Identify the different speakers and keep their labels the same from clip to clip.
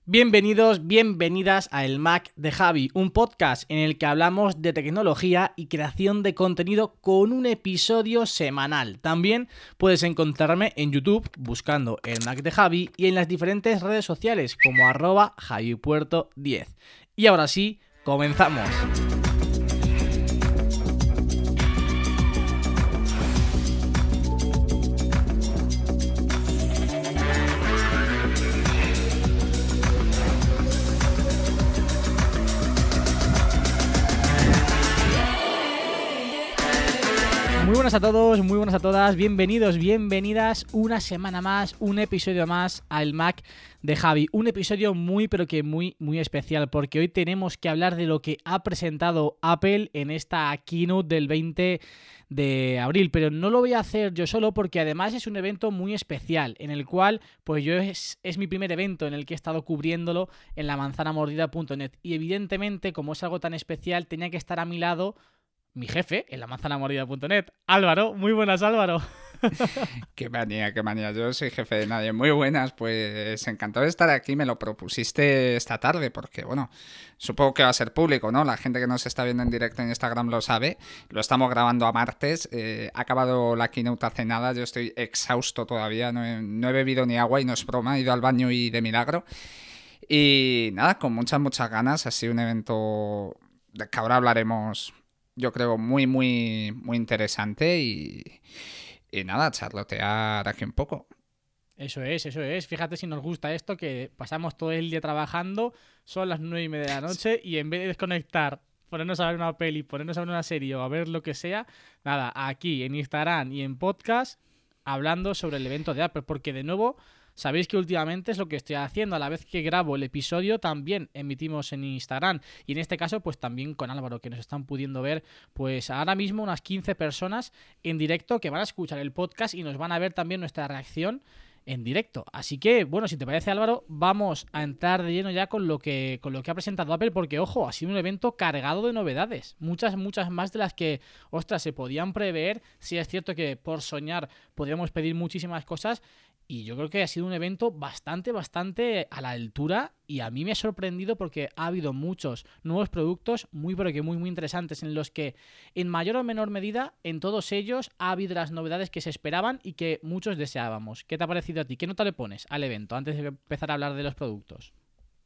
Speaker 1: Bienvenidos, bienvenidas a El Mac de Javi, un podcast en el que hablamos de tecnología y creación de contenido con un episodio semanal. También puedes encontrarme en YouTube buscando El Mac de Javi y en las diferentes redes sociales como @javipuerto10. Y ahora sí, comenzamos. Muy buenas a todos, muy buenas a todas, bienvenidos, bienvenidas una semana más, un episodio más al Mac de Javi. Un episodio muy especial porque hoy tenemos que hablar de lo que ha presentado Apple en esta keynote del 20 de abril, pero no lo voy a hacer yo solo porque además es un evento muy especial en el cual pues yo es mi primer evento en el que he estado cubriéndolo en la manzanamordida.net y evidentemente como es algo tan especial tenía que estar a mi lado mi jefe en la manzanamordida.net, Álvaro. Muy buenas, Álvaro.
Speaker 2: Qué manía. Yo soy jefe de nadie. Muy buenas, pues encantado de estar aquí. Me lo propusiste esta tarde porque, bueno, supongo que va a ser público, ¿no? La gente que nos está viendo en directo en Instagram lo sabe. Lo estamos grabando a martes. Ha acabado la keynote hace nada. Yo estoy exhausto todavía. No he bebido ni agua y no es broma. He ido al baño y de milagro. Y nada, con muchas ganas. Ha sido un evento de que ahora hablaremos, yo creo, muy interesante y nada, charlotear aquí un poco.
Speaker 1: Eso es. Fíjate si nos gusta esto, que pasamos todo el día trabajando, son las 9:30 de la noche y en vez de desconectar, ponernos a ver una peli, ponernos a ver una serie o a ver lo que sea, nada, aquí en Instagram y en podcast hablando sobre el evento de Apple, porque de nuevo sabéis que últimamente es lo que estoy haciendo. A la vez que grabo el episodio también emitimos en Instagram y en este caso pues también con Álvaro, que nos están pudiendo ver pues ahora mismo unas 15 personas en directo que van a escuchar el podcast y nos van a ver también nuestra reacción en directo. Así que, bueno, si te parece, Álvaro, vamos a entrar de lleno ya con lo que ha presentado Apple, porque, ojo, ha sido un evento cargado de novedades. Muchas más de las que, ostras, se podían prever. Sí es cierto que por soñar podríamos pedir muchísimas cosas. Y yo creo que ha sido un evento bastante a la altura y a mí me ha sorprendido porque ha habido muchos nuevos productos muy interesantes en los que en mayor o menor medida en todos ellos ha habido las novedades que se esperaban y que muchos deseábamos. ¿Qué te ha parecido a ti? ¿Qué nota le pones al evento antes de empezar a hablar de los productos?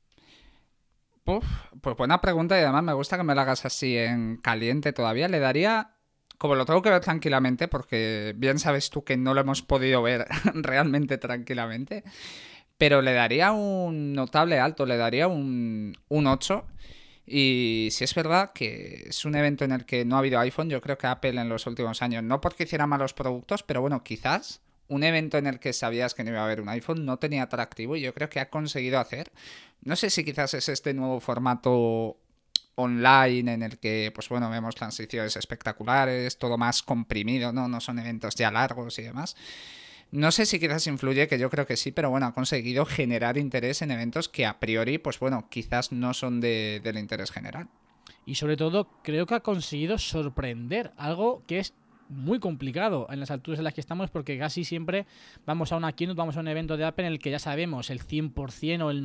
Speaker 2: Pues buena pregunta y además me gusta que me la hagas así en caliente todavía. Le daría, como lo tengo que ver tranquilamente, porque bien sabes tú que no lo hemos podido ver realmente tranquilamente, pero le daría un notable alto, le daría un 8. Y si es verdad que es un evento en el que no ha habido iPhone, yo creo que Apple en los últimos años, no porque hiciera malos productos, pero bueno, quizás un evento en el que sabías que no iba a haber un iPhone no tenía atractivo y yo creo que ha conseguido hacer. No sé si quizás es este nuevo formato online en el que, pues bueno, vemos transiciones espectaculares, todo más comprimido, ¿no? No son eventos ya largos y demás. No sé si quizás influye, que yo creo que sí, pero bueno, ha conseguido generar interés en eventos que a priori, pues bueno, quizás no son del interés general.
Speaker 1: Y sobre todo creo que ha conseguido sorprender, algo que es muy complicado en las alturas en las que estamos porque casi siempre vamos a una keynote, vamos a un evento de Apple en el que ya sabemos el 100% o el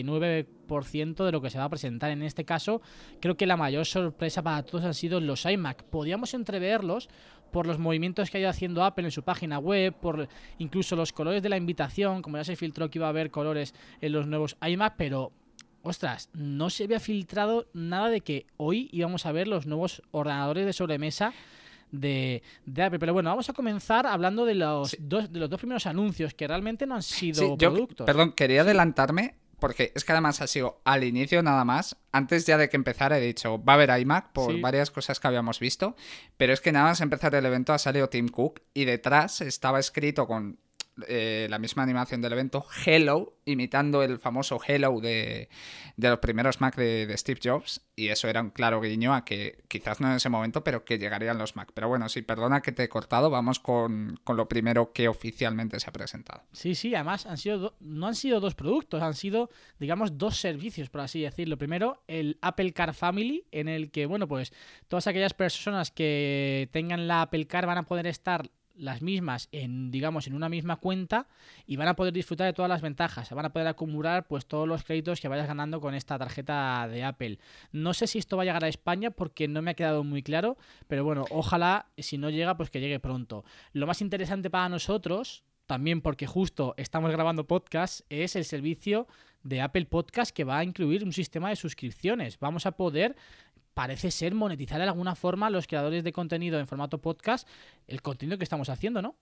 Speaker 1: 99% de lo que se va a presentar. En este caso creo que la mayor sorpresa para todos han sido los iMac. Podíamos entreverlos por los movimientos que ha ido haciendo Apple en su página web, por incluso los colores de la invitación, como ya se filtró que iba a haber colores en los nuevos iMac, pero ostras, no se había filtrado nada de que hoy íbamos a ver los nuevos ordenadores de sobremesa de Apple. Pero bueno, vamos a comenzar hablando de los dos primeros anuncios que realmente no han sido productos.
Speaker 2: Perdón, quería adelantarme porque es que además ha sido al inicio nada más. Antes ya de que empezara he dicho, va a haber iMac por varias cosas que habíamos visto, pero es que nada más empezar el evento ha salido Tim Cook y detrás estaba escrito con la misma animación del evento, Hello, imitando el famoso Hello de los primeros Mac de Steve Jobs, y eso era un claro guiño a que quizás no en ese momento, pero que llegarían los Mac. Pero bueno, sí, perdona que te he cortado, vamos con lo primero que oficialmente se ha presentado.
Speaker 1: Sí, además no han sido dos productos, han sido, digamos, dos servicios, por así decirlo. Primero, el Apple Car Family, en el que, bueno, pues todas aquellas personas que tengan la Apple Car van a poder estar las mismas en, digamos, en una misma cuenta y van a poder disfrutar de todas las ventajas. Van a poder acumular pues todos los créditos que vayas ganando con esta tarjeta de Apple. No sé si esto va a llegar a España porque no me ha quedado muy claro, pero bueno, ojalá, si no llega, pues que llegue pronto. Lo más interesante para nosotros, también porque justo estamos grabando podcast, es el servicio de Apple Podcast, que va a incluir un sistema de suscripciones. Vamos a poder, parece ser, monetizar de alguna forma a los creadores de contenido en formato podcast el contenido que estamos haciendo, ¿no?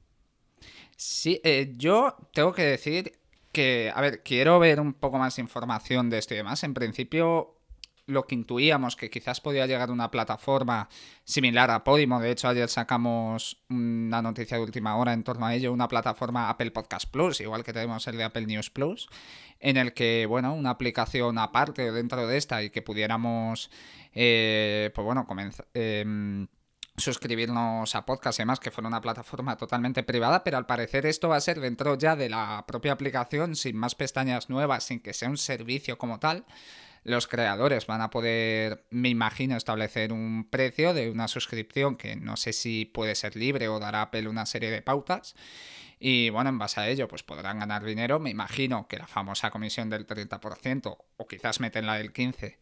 Speaker 2: Sí, yo tengo que decir que, a ver, quiero ver un poco más de información de esto y demás. En principio, lo que intuíamos que quizás podía llegar una plataforma similar a Podimo. De hecho, ayer sacamos una noticia de última hora en torno a ello, una plataforma Apple Podcast Plus, igual que tenemos el de Apple News Plus, en el que, bueno, una aplicación aparte dentro de esta y que pudiéramos, pues bueno, suscribirnos a podcast y demás, que fuera una plataforma totalmente privada, pero al parecer esto va a ser dentro ya de la propia aplicación, sin más pestañas nuevas, sin que sea un servicio como tal. Los creadores van a poder, me imagino, establecer un precio de una suscripción que no sé si puede ser libre o dará Apple una serie de pautas. Y bueno, en base a ello, pues podrán ganar dinero. Me imagino que la famosa comisión del 30%, o quizás meten la del 15%,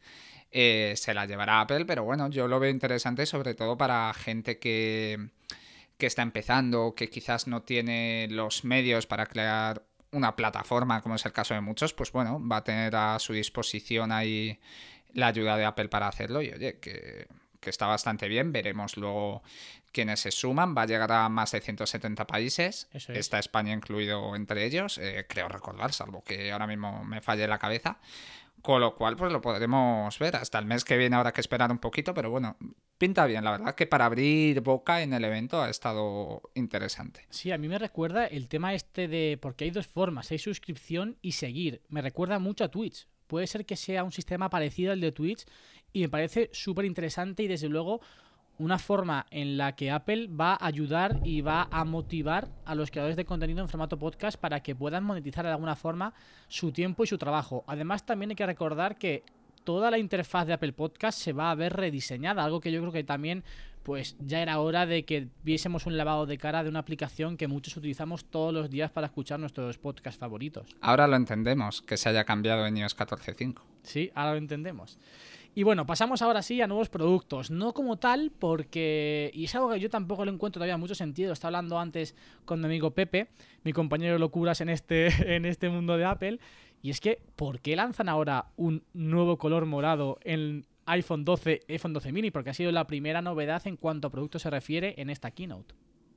Speaker 2: se la llevará Apple. Pero bueno, yo lo veo interesante sobre todo para gente que está empezando, que quizás no tiene los medios para crear una plataforma, como es el caso de muchos. Pues bueno, va a tener a su disposición ahí la ayuda de Apple para hacerlo. Y oye, que está bastante bien. Veremos luego quiénes se suman. Va a llegar a más de 170 países.
Speaker 1: Eso es.
Speaker 2: Está España incluido entre ellos, creo recordar, salvo que ahora mismo me falle la cabeza. Con lo cual, pues lo podremos ver hasta el mes que viene. Habrá que esperar un poquito, pero bueno, pinta bien. La verdad que para abrir boca en el evento ha estado interesante.
Speaker 1: Sí, a mí me recuerda el tema este de... Porque hay dos formas, hay suscripción y seguir. Me recuerda mucho a Twitch. Puede ser que sea un sistema parecido al de Twitch y me parece súper interesante y desde luego una forma en la que Apple va a ayudar y va a motivar a los creadores de contenido en formato podcast para que puedan monetizar de alguna forma su tiempo y su trabajo. Además, también hay que recordar que toda la interfaz de Apple Podcast se va a ver rediseñada, algo que yo creo que también pues ya era hora de que viésemos un lavado de cara de una aplicación que muchos utilizamos todos los días para escuchar nuestros podcasts favoritos.
Speaker 2: Ahora lo entendemos, que se haya cambiado en iOS 14.5.
Speaker 1: Sí, ahora lo entendemos. Y bueno, pasamos ahora sí a nuevos productos. No como tal, porque... Y es algo que yo tampoco le encuentro todavía mucho sentido. Estaba hablando antes con mi amigo Pepe, mi compañero de locuras en este mundo de Apple. Y es que, ¿por qué lanzan ahora un nuevo color morado en iPhone 12, iPhone 12 mini? Porque ha sido la primera novedad en cuanto a producto se refiere en esta keynote.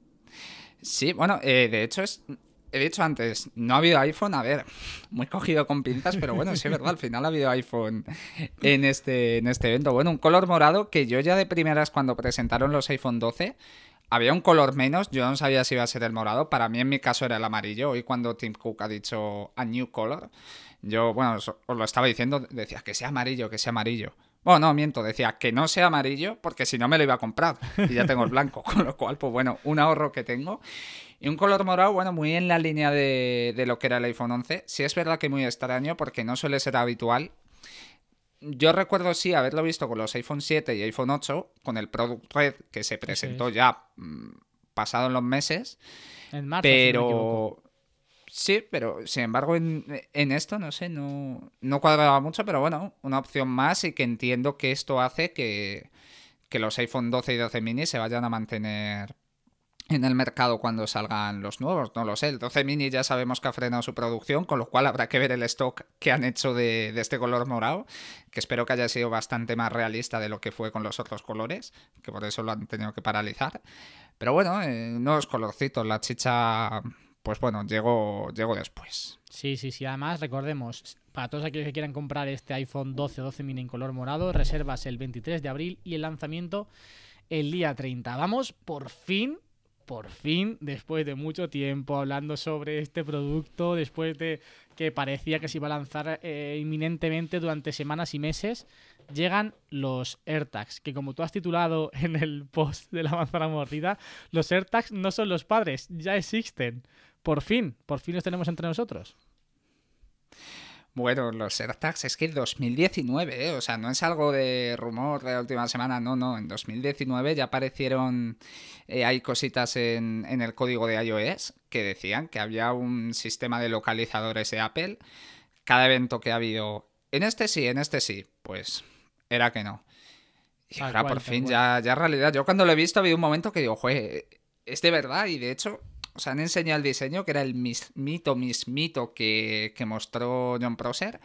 Speaker 2: Sí, bueno, de hecho he dicho antes, no ha habido iPhone, a ver, muy cogido con pinzas, pero bueno, sí es verdad, al final ha habido iPhone en este evento. Bueno, un color morado que yo ya de primeras cuando presentaron los iPhone 12, había un color menos, yo no sabía si iba a ser el morado, para mí en mi caso era el amarillo. Hoy cuando Tim Cook ha dicho a new color, yo, bueno, os lo estaba diciendo, decía que sea amarillo, que sea amarillo. Bueno, no, miento, decía que no sea amarillo porque si no me lo iba a comprar y ya tengo el blanco, con lo cual, pues bueno, un ahorro que tengo. Y un color morado, bueno, muy en la línea de lo que era el iPhone 11. Sí es verdad que muy extraño porque no suele ser habitual. Yo recuerdo sí haberlo visto con los iPhone 7 y iPhone 8, con el Product Red que se presentó ya pasado en los meses.
Speaker 1: En marzo,
Speaker 2: pero...
Speaker 1: si no me equivoco.
Speaker 2: Sí, pero sin embargo en esto, no sé, no cuadraba mucho, pero bueno, una opción más y que entiendo que esto hace que los iPhone 12 y 12 mini se vayan a mantener en el mercado cuando salgan los nuevos, no lo sé. El 12 mini ya sabemos que ha frenado su producción, con lo cual habrá que ver el stock que han hecho de este color morado, que espero que haya sido bastante más realista de lo que fue con los otros colores, que por eso lo han tenido que paralizar. Pero bueno, nuevos colorcitos, la chicha... Pues bueno, llegó después.
Speaker 1: Sí. Además, recordemos, para todos aquellos que quieran comprar este iPhone 12 o 12 mini en color morado, reservas el 23 de abril y el lanzamiento el día 30. Vamos, por fin, después de mucho tiempo hablando sobre este producto, después de que parecía que se iba a lanzar inminentemente durante semanas y meses, llegan los AirTags, que como tú has titulado en el post de la manzana mordida, los AirTags no son los padres, ya existen. Por fin los tenemos entre nosotros.
Speaker 2: Bueno, los AirTags es que 2019, ¿eh? O sea, no es algo de rumor de la última semana, no. En 2019 ya aparecieron, hay cositas en el código de iOS que decían que había un sistema de localizadores de Apple. Cada evento que ha habido, en este sí, pues era que no. Y
Speaker 1: Tal
Speaker 2: ahora por
Speaker 1: cual, tal
Speaker 2: fin
Speaker 1: cual.
Speaker 2: ya realidad. Yo cuando lo he visto ha habido un momento que digo, joder, es de verdad. Y de hecho, o sea, han enseñado el diseño que era el mismito que mostró John Prosser.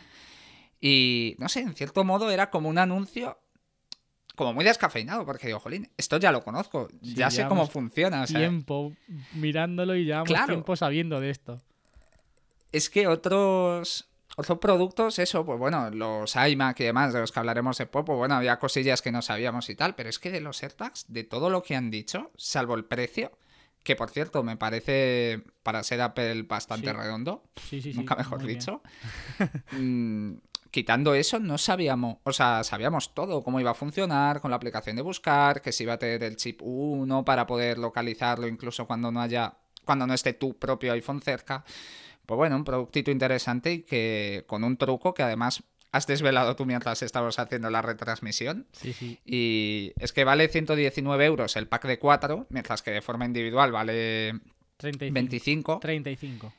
Speaker 2: Y no sé, en cierto modo era como un anuncio como muy descafeinado, porque digo, jolín, esto ya lo conozco,
Speaker 1: Sí,
Speaker 2: ya sé cómo
Speaker 1: llevamos
Speaker 2: funciona. O sea,
Speaker 1: tiempo mirándolo y llevamos
Speaker 2: claro,
Speaker 1: tiempo sabiendo de esto.
Speaker 2: es que otros productos, eso, pues bueno, los iMac y demás, de los que hablaremos después, pues bueno, había cosillas que no sabíamos y tal, pero es que de los AirTags, de todo lo que han dicho, salvo el precio, que por cierto me parece para ser Apple bastante
Speaker 1: Sí,
Speaker 2: redondo,
Speaker 1: sí,
Speaker 2: nunca mejor
Speaker 1: muy bien.
Speaker 2: dicho, mm, quitando eso, no sabíamos, o sea, sabíamos todo, cómo iba a funcionar con la aplicación de buscar, que si iba a tener el chip 1 para poder localizarlo incluso cuando no esté tu propio iPhone cerca. Pues bueno, un productito interesante y que con un truco que además has desvelado tú mientras estabas haciendo la retransmisión.
Speaker 1: Sí, sí.
Speaker 2: Y es que vale 119 euros el pack de 4, mientras que de forma individual vale
Speaker 1: 35.
Speaker 2: 25.
Speaker 1: 35.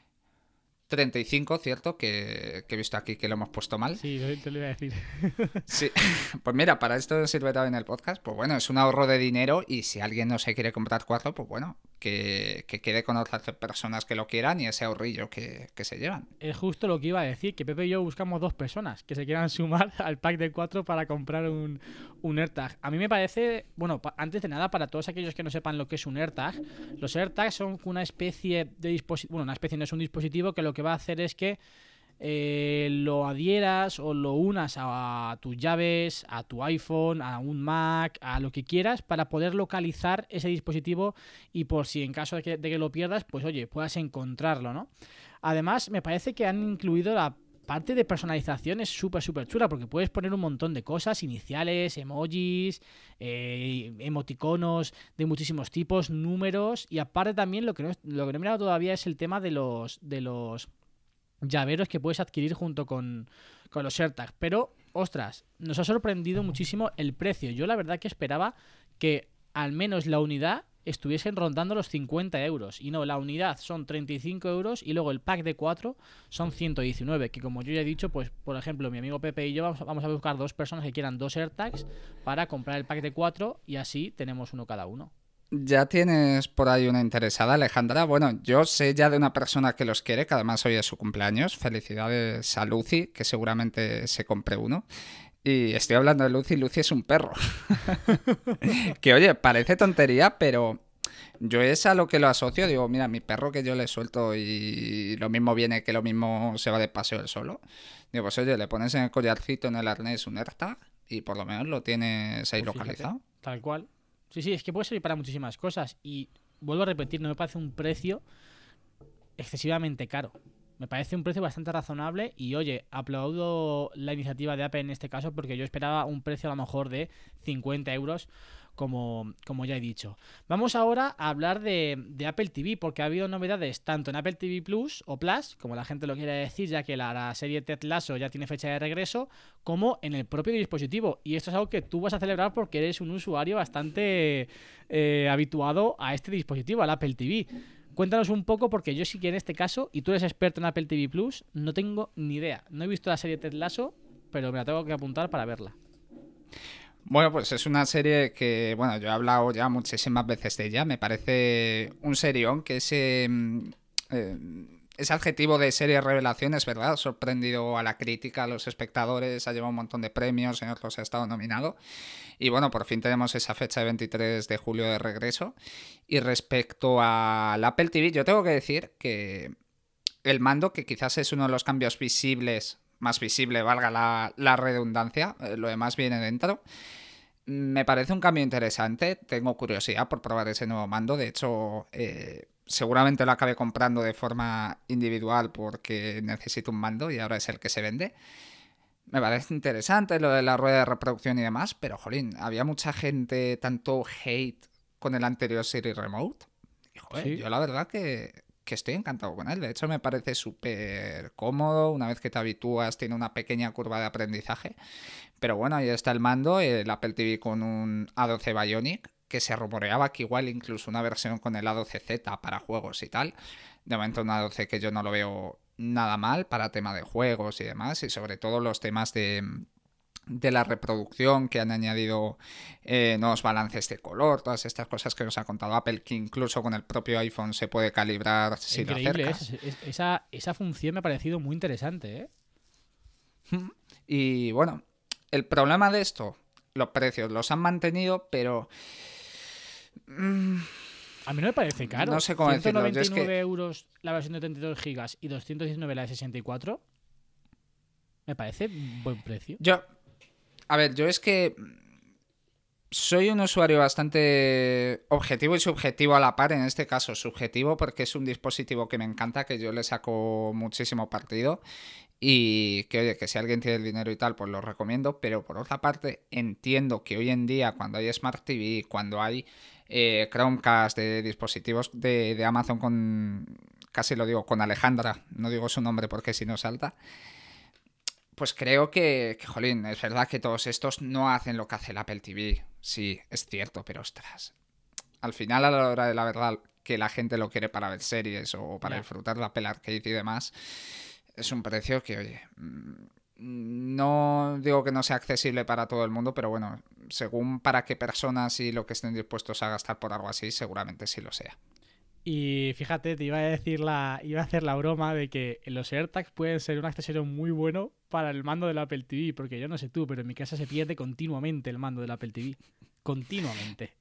Speaker 2: 35, ¿cierto? Que he visto aquí que lo hemos puesto mal.
Speaker 1: Sí, te lo iba a decir.
Speaker 2: Sí, pues mira, para esto sirve también el podcast. Pues bueno, es un ahorro de dinero y si alguien no se quiere comprar 4, pues bueno, que quede con otras personas que lo quieran y ese ahorrillo que se llevan.
Speaker 1: Es justo lo que iba a decir, que Pepe y yo buscamos dos personas que se quieran sumar al pack de 4 para comprar un AirTag. A mí me parece, bueno, antes de nada, para todos aquellos que no sepan lo que es un AirTag, los AirTags son una especie de dispositivo, bueno, una especie no es un dispositivo que lo que va a hacer es que lo adhieras o lo unas a tus llaves, a tu iPhone, a un Mac, a lo que quieras para poder localizar ese dispositivo y por si en caso de que lo pierdas, pues oye, puedas encontrarlo, ¿no? Además, me parece que han incluido la parte de personalización es súper chula porque puedes poner un montón de cosas, iniciales, emojis, emoticonos de muchísimos tipos, números y aparte también lo que no he mirado todavía es el tema de los llaveros que puedes adquirir junto con los AirTags. Pero, ostras, nos ha sorprendido muchísimo el precio. Yo la verdad que esperaba que al menos la unidad estuviesen rondando los 50 euros. Y no, la unidad son 35 euros y luego el pack de 4 son 119. Que como yo ya he dicho, pues por ejemplo, mi amigo Pepe y yo vamos a buscar dos personas que quieran dos AirTags para comprar el pack de 4 y así tenemos uno cada uno.
Speaker 2: Ya tienes por ahí una interesada, Alejandra. Bueno, yo sé ya de una persona que los quiere, que además hoy es su cumpleaños. Felicidades a Lucy, que seguramente se compre uno. Y estoy hablando de Lucy, Lucy es un perro. Que oye, parece tontería, pero yo es a lo que lo asocio. Digo, mira, mi perro que yo le suelto y lo mismo viene que lo mismo se va de paseo él solo. Digo, pues oye, le pones en el collarcito, en el arnés un AirTag y por lo menos lo tienes ahí
Speaker 1: Pues fíjate,
Speaker 2: localizado.
Speaker 1: tal cual. Sí, sí, es que puede servir para muchísimas cosas. Y vuelvo a repetir, no me parece un precio excesivamente caro. Me parece un precio bastante razonable y oye, aplaudo la iniciativa de Apple en este caso porque yo esperaba un precio a lo mejor de 50 euros como ya he dicho. Vamos ahora a hablar de Apple TV porque ha habido novedades tanto en Apple TV Plus o Plus, como la gente lo quiere decir, ya que la serie Ted Lasso ya tiene fecha de regreso, como en el propio dispositivo. Y esto es algo que tú vas a celebrar porque eres un usuario bastante habituado a este dispositivo, al Apple TV. Cuéntanos un poco, porque yo sí que en este caso, y tú eres experto en Apple TV Plus, no tengo ni idea. No he visto la serie Ted Lasso, pero me la tengo que apuntar para verla.
Speaker 2: Bueno, pues es una serie que, bueno, yo he hablado ya muchísimas veces de ella. Me parece un serión que eh, ese adjetivo de serie revelación es verdad. Ha sorprendido a la crítica, a los espectadores, ha llevado un montón de premios, en otros ha estado nominado. Y bueno, por fin tenemos esa fecha de 23 de julio de regreso. Y respecto al Apple TV, yo tengo que decir que el mando, que quizás es uno de los cambios visibles, más visible, valga la redundancia, lo demás viene dentro. Me parece un cambio interesante, tengo curiosidad por probar ese nuevo mando, de hecho seguramente lo acabe comprando de forma individual porque necesito un mando y ahora es el que se vende. Me parece interesante lo de la rueda de reproducción y demás, pero jolín, había mucha gente, tanto hate con el anterior Siri Remote. Y joder,
Speaker 1: Sí,
Speaker 2: yo la verdad que estoy encantado con él. De hecho, me parece súper cómodo. Una vez que te habitúas, tiene una pequeña curva de aprendizaje. Pero bueno, ahí está el mando, el Apple TV con un A12 Bionic, que se rumoreaba que igual incluso una versión con el A12Z para juegos y tal. De momento un A12 que yo no lo veo nada mal para tema de juegos y demás, y sobre todo los temas de la reproducción, que han añadido nuevos balances de color, todas estas cosas que nos ha contado Apple, que incluso con el propio iPhone se puede calibrar si lo
Speaker 1: Increíble,
Speaker 2: acercas.
Speaker 1: esa función me ha parecido muy interesante, ¿eh?
Speaker 2: Y bueno, el problema de esto, los precios los han mantenido, pero
Speaker 1: A mí no me parece caro.
Speaker 2: no sé cómo decirlo. Yo
Speaker 1: 199
Speaker 2: es que
Speaker 1: euros la versión de 32 gigas y 219 la de 64. Me parece un buen precio.
Speaker 2: a ver, yo es que soy un usuario bastante objetivo y subjetivo a la par, en este caso subjetivo porque es un dispositivo que me encanta, que yo le saco muchísimo partido y que, oye, que si alguien tiene el dinero y tal, pues lo recomiendo, pero por otra parte entiendo que hoy en día cuando hay Smart TV, cuando hay Chromecast, de dispositivos de Amazon con, casi lo digo, con Alejandra, no digo su nombre porque si no salta, pues creo jolín, es verdad que todos estos no hacen lo que hace el Apple TV. Sí, es cierto, pero ostras. Al final, a la hora de la verdad, que la gente lo quiere para ver series o para disfrutar de Apple Arcade y demás, es un precio que, oye, no digo que no sea accesible para todo el mundo, pero bueno, según para qué personas y lo que estén dispuestos a gastar por algo así, seguramente sí lo sea.
Speaker 1: Y fíjate, te iba a hacer la broma de que los AirTags pueden ser un accesorio muy bueno para el mando del Apple TV, porque yo no sé tú, pero en mi casa se pierde continuamente el mando del Apple TV. Continuamente.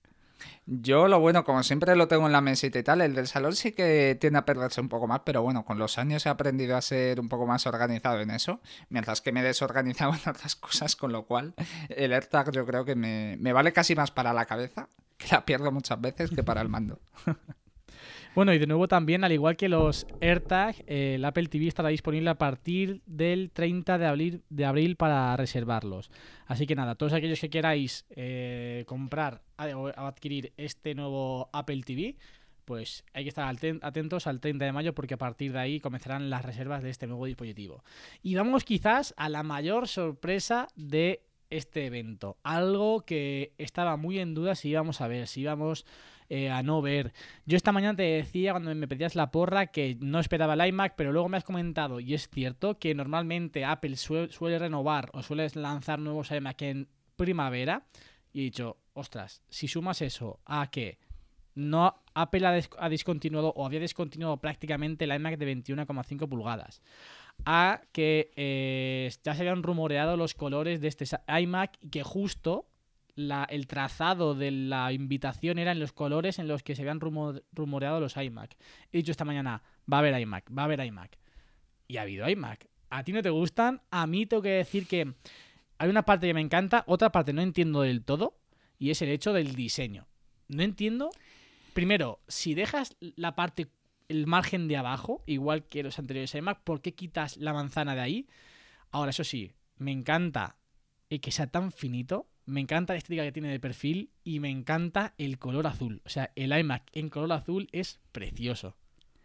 Speaker 2: Yo lo bueno, como siempre lo tengo en la mesita y tal, el del salón sí que tiende a perderse un poco más, pero bueno, con los años he aprendido a ser un poco más organizado en eso, mientras que me he desorganizado en otras cosas, con lo cual el AirTag yo creo que me vale casi más para la cabeza, que la pierdo muchas veces, que para el mando.
Speaker 1: Bueno, y de nuevo también, al igual que los AirTag, el Apple TV estará disponible a partir del 30 de abril para reservarlos. Así que nada, todos aquellos que queráis comprar o adquirir este nuevo Apple TV, pues hay que estar atentos al 30 de mayo porque a partir de ahí comenzarán las reservas de este nuevo dispositivo. Y vamos quizás a la mayor sorpresa de este evento. Algo que estaba muy en duda si íbamos a ver, si íbamos a no ver. Yo esta mañana te decía, cuando me pedías la porra, que no esperaba el iMac, pero luego me has comentado, y es cierto, que normalmente Apple suele renovar o suele lanzar nuevos iMac en primavera, y he dicho, ostras, si sumas eso a que no Apple ha discontinuado o había discontinuado prácticamente el iMac de 21,5 pulgadas, a que ya se habían rumoreado los colores de este iMac y que justo el trazado de la invitación era en los colores en los que se habían rumoreado los iMac. He dicho esta mañana, va a haber iMac, va a haber iMac. Y ha habido iMac. ¿A ti no te gustan? A mí tengo que decir que hay una parte que me encanta, otra parte no entiendo del todo, y es el hecho del diseño. No entiendo, primero, si dejas la parte, el margen de abajo, igual que los anteriores iMac, ¿por qué quitas la manzana de ahí? Ahora, eso sí, me encanta que sea tan finito. Me encanta la estética que tiene de perfil y me encanta el color azul. O sea, el iMac en color azul es precioso.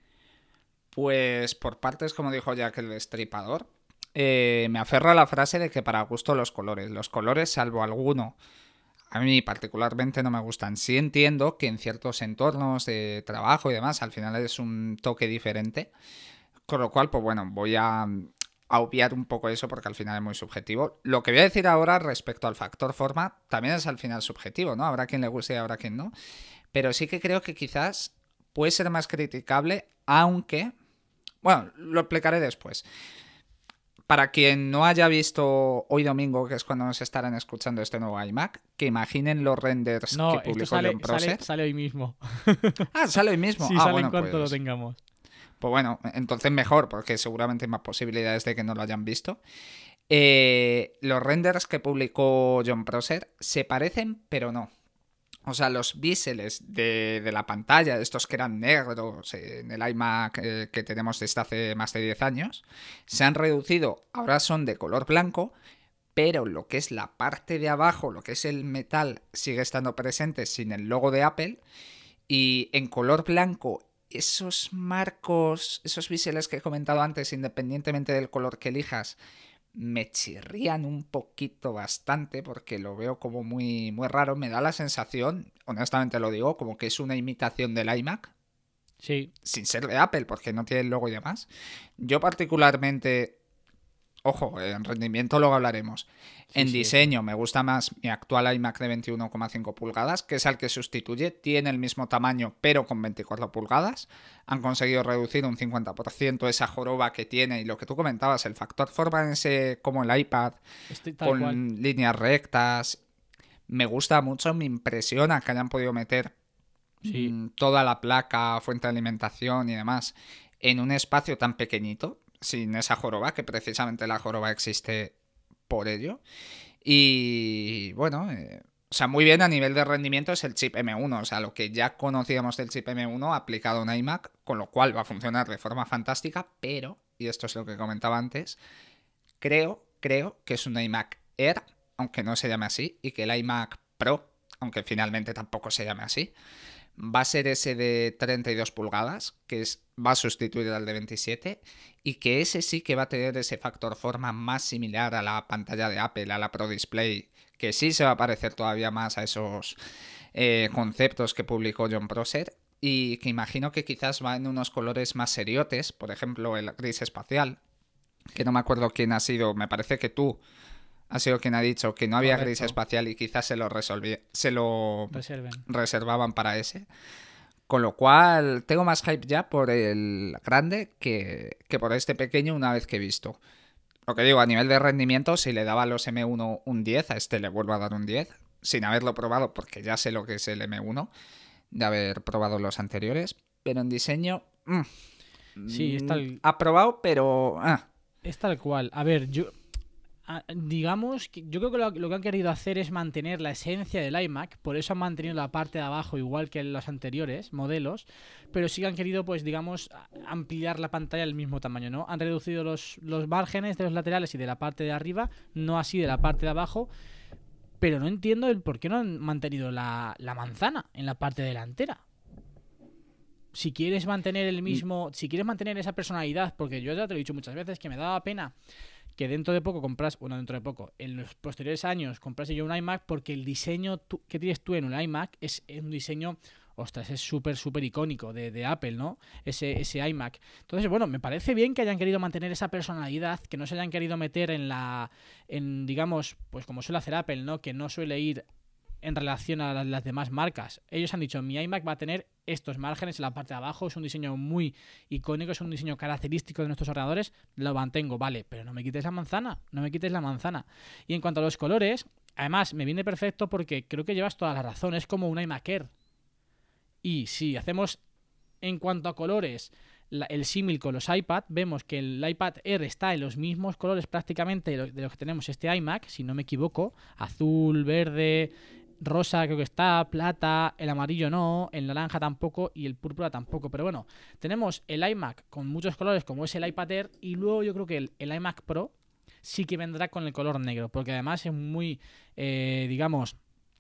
Speaker 2: Pues por partes, como dijo Jack el Destripador, me aferro a la frase de que para gusto los colores. Los colores, salvo alguno, a mí particularmente no me gustan. Sí entiendo que en ciertos entornos de trabajo y demás, al final es un toque diferente. Con lo cual, pues bueno, voy a obviar un poco eso porque al final es muy subjetivo. Lo que voy a decir ahora respecto al factor forma también es al final subjetivo, ¿no? Habrá quien le guste y habrá quien no. Pero sí que creo que quizás puede ser más criticable, aunque... Bueno, lo explicaré después. Para quien no haya visto hoy domingo, que es cuando nos estarán escuchando este nuevo iMac, que imaginen los renders
Speaker 1: no,
Speaker 2: que publicó John Prosser.
Speaker 1: Sale hoy mismo.
Speaker 2: Ah, sale hoy mismo.
Speaker 1: Sí, sale
Speaker 2: bueno,
Speaker 1: en cuanto
Speaker 2: pues...
Speaker 1: lo tengamos.
Speaker 2: Pues bueno, entonces mejor, porque seguramente hay más posibilidades de que no lo hayan visto. Los renders que publicó John Prosser se parecen, pero no. O sea, los biseles de la pantalla, estos que eran negros en el iMac que tenemos desde hace más de 10 años, se han reducido, ahora son de color blanco, pero lo que es la parte de abajo, lo que es el metal, sigue estando presente sin el logo de Apple, y en color blanco esos marcos, esos biseles que he comentado antes, independientemente del color que elijas, me chirrían un poquito bastante porque lo veo como muy, muy raro. Me da la sensación, honestamente lo digo, como que es una imitación del iMac,
Speaker 1: Sí,
Speaker 2: sin ser de Apple, porque no tiene el logo y demás. Yo particularmente, ojo, en rendimiento luego hablaremos.
Speaker 1: sí,
Speaker 2: En
Speaker 1: sí, eso.
Speaker 2: diseño me gusta más mi actual iMac de 21,5 pulgadas, que es al que sustituye. Tiene el mismo tamaño, pero con 24 pulgadas. Han conseguido reducir un 50% esa joroba que tiene. Y lo que tú comentabas, el factor forma en ese, como el iPad,
Speaker 1: Estoy tal cual.
Speaker 2: con líneas rectas. Me gusta mucho, me impresiona que hayan podido meter
Speaker 1: Sí,
Speaker 2: toda la placa, fuente de alimentación y demás en un espacio tan pequeñito, sin esa joroba, que precisamente la joroba existe por ello. Y bueno, o sea, muy bien a nivel de rendimiento es el chip M1, o sea, lo que ya conocíamos del chip M1 aplicado a un iMac, con lo cual va a funcionar de forma fantástica, pero, y esto es lo que comentaba antes, creo que es un iMac Air, aunque no se llame así, y que el iMac Pro, aunque finalmente tampoco se llame así, va a ser ese de 32 pulgadas, que va a sustituir al de 27, y que ese sí que va a tener ese factor forma más similar a la pantalla de Apple, a la Pro Display, que sí se va a parecer todavía más a esos conceptos que publicó John Prosser, y que imagino que quizás va en unos colores más seriotes, por ejemplo el gris espacial, que no me acuerdo quién ha sido, me parece que tú has sido quien ha dicho que no había gris
Speaker 1: correcto.
Speaker 2: espacial y quizás se lo
Speaker 1: Reserven.
Speaker 2: reservaban para ese. Con lo cual, tengo más hype ya por el grande que por este pequeño una vez que he visto. Lo que digo, a nivel de rendimiento, si le daba a los M1 un 10, a este le vuelvo a dar un 10, sin haberlo probado porque ya sé lo que es el M1, de haber probado los anteriores. Pero en diseño,
Speaker 1: Sí,
Speaker 2: aprobado, pero...
Speaker 1: es tal cual. A ver, digamos que yo creo que lo que han querido hacer es mantener la esencia del iMac, por eso han mantenido la parte de abajo igual que en los anteriores modelos, pero sí que han querido, pues digamos, ampliar la pantalla al mismo tamaño, ¿no? Han reducido los márgenes de los laterales y de la parte de arriba, no así de la parte de abajo, pero no entiendo el por qué no han mantenido la manzana en la parte delantera. Si quieres mantener el mismo, si quieres mantener esa personalidad, porque yo ya te lo he dicho muchas veces que me daba pena que dentro de poco dentro de poco, en los posteriores años comprase yo un iMac porque el diseño que tienes tú en un iMac es un diseño, ostras, es súper, súper icónico de Apple, ¿no? Ese iMac. Entonces, bueno, me parece bien que hayan querido mantener esa personalidad, que no se hayan querido meter digamos, pues como suele hacer Apple, ¿no? Que no suele ir en relación a las demás marcas. Ellos han dicho, mi iMac va a tener estos márgenes en la parte de abajo, es un diseño muy icónico, es un diseño característico de nuestros ordenadores, lo mantengo, vale, pero no me quites la manzana, no me quites la manzana. Y en cuanto a los colores, además me viene perfecto porque creo que llevas toda la razón, es como un iMac Air. Y si hacemos en cuanto a colores el símil con los iPad, vemos que el iPad Air está en los mismos colores prácticamente de los que tenemos este iMac, si no me equivoco, azul, verde, rosa creo que está, plata, el amarillo no, el naranja tampoco y el púrpura tampoco. Pero bueno, tenemos el iMac con muchos colores como es el iPad Air y luego yo creo que el iMac Pro sí que vendrá con el color negro, porque además es muy, digamos,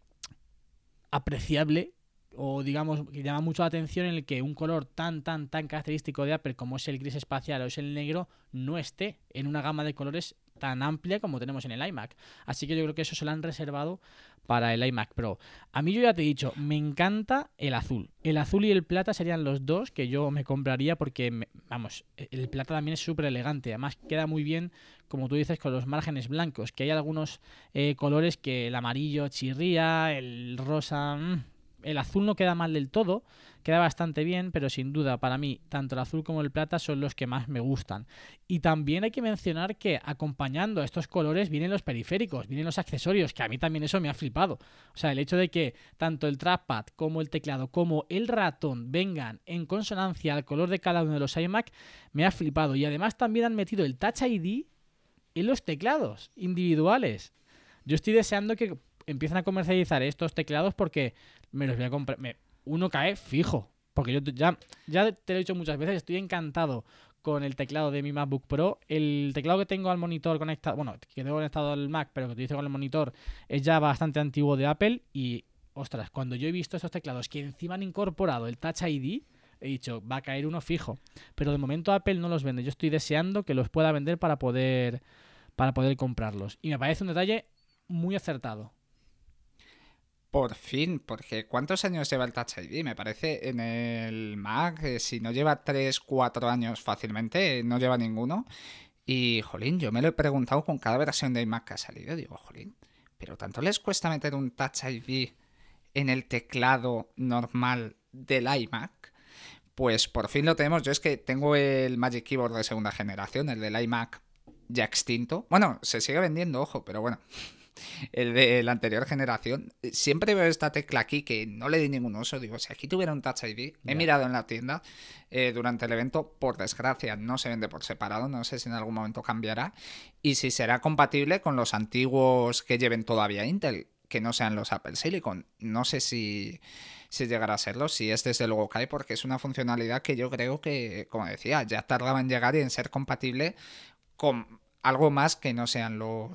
Speaker 1: apreciable o digamos que llama mucho la atención en el que un color tan característico de Apple como es el gris espacial o es el negro no esté en una gama de colores tan amplia como tenemos en el iMac. Así que yo creo que eso se lo han reservado para el iMac Pro. A mí yo ya te he dicho, me encanta el azul. El azul y el plata serían los dos que yo me compraría porque, vamos, el plata también es súper elegante. Además queda muy bien, como tú dices, con los márgenes blancos, que hay algunos colores que el amarillo chirría, el rosa... el azul no queda mal del todo, queda bastante bien, pero sin duda para mí tanto el azul como el plata son los que más me gustan. Y también hay que mencionar que acompañando a estos colores vienen los periféricos, vienen los accesorios, que a mí también eso me ha flipado. O sea, el hecho de que tanto el trackpad como el teclado como el ratón vengan en consonancia al color de cada uno de los iMac me ha flipado. Y además también han metido el Touch ID en los teclados individuales. Yo estoy deseando que empiecen a comercializar estos teclados porque me los voy a comprar. Uno cae fijo. Porque yo ya te lo he dicho muchas veces, estoy encantado con el teclado de mi MacBook Pro. El teclado que tengo al monitor conectado, bueno, que tengo conectado al Mac, pero que utilizo con el monitor, es ya bastante antiguo de Apple. Y, ostras, cuando yo he visto estos teclados que encima han incorporado el Touch ID, he dicho, va a caer uno fijo. Pero de momento Apple no los vende. Yo estoy deseando que los pueda vender para poder comprarlos. Y me parece un detalle muy acertado.
Speaker 2: Por fin, porque ¿cuántos años lleva el Touch ID? Me parece en el Mac, si no lleva 3, 4 años fácilmente, no lleva ninguno. Y, jolín, yo me lo he preguntado con cada versión de iMac que ha salido. Digo, jolín, ¿pero tanto les cuesta meter un Touch ID en el teclado normal del iMac? Pues por fin lo tenemos. Yo es que tengo el Magic Keyboard de segunda generación, el del iMac ya extinto. Bueno, se sigue vendiendo, ojo, pero bueno, el de la anterior generación. Siempre veo esta tecla aquí que no le di ningún uso. Digo, si aquí tuviera un Touch ID, he mirado en la tienda durante el evento, por desgracia no se vende por separado, no sé si en algún momento cambiará y si será compatible con los antiguos que lleven todavía Intel, que no sean los Apple Silicon. No sé si llegará a serlo, si es desde luego cae, porque es una funcionalidad que yo creo que, como decía, ya tardaba en llegar y en ser compatible con algo más que no sean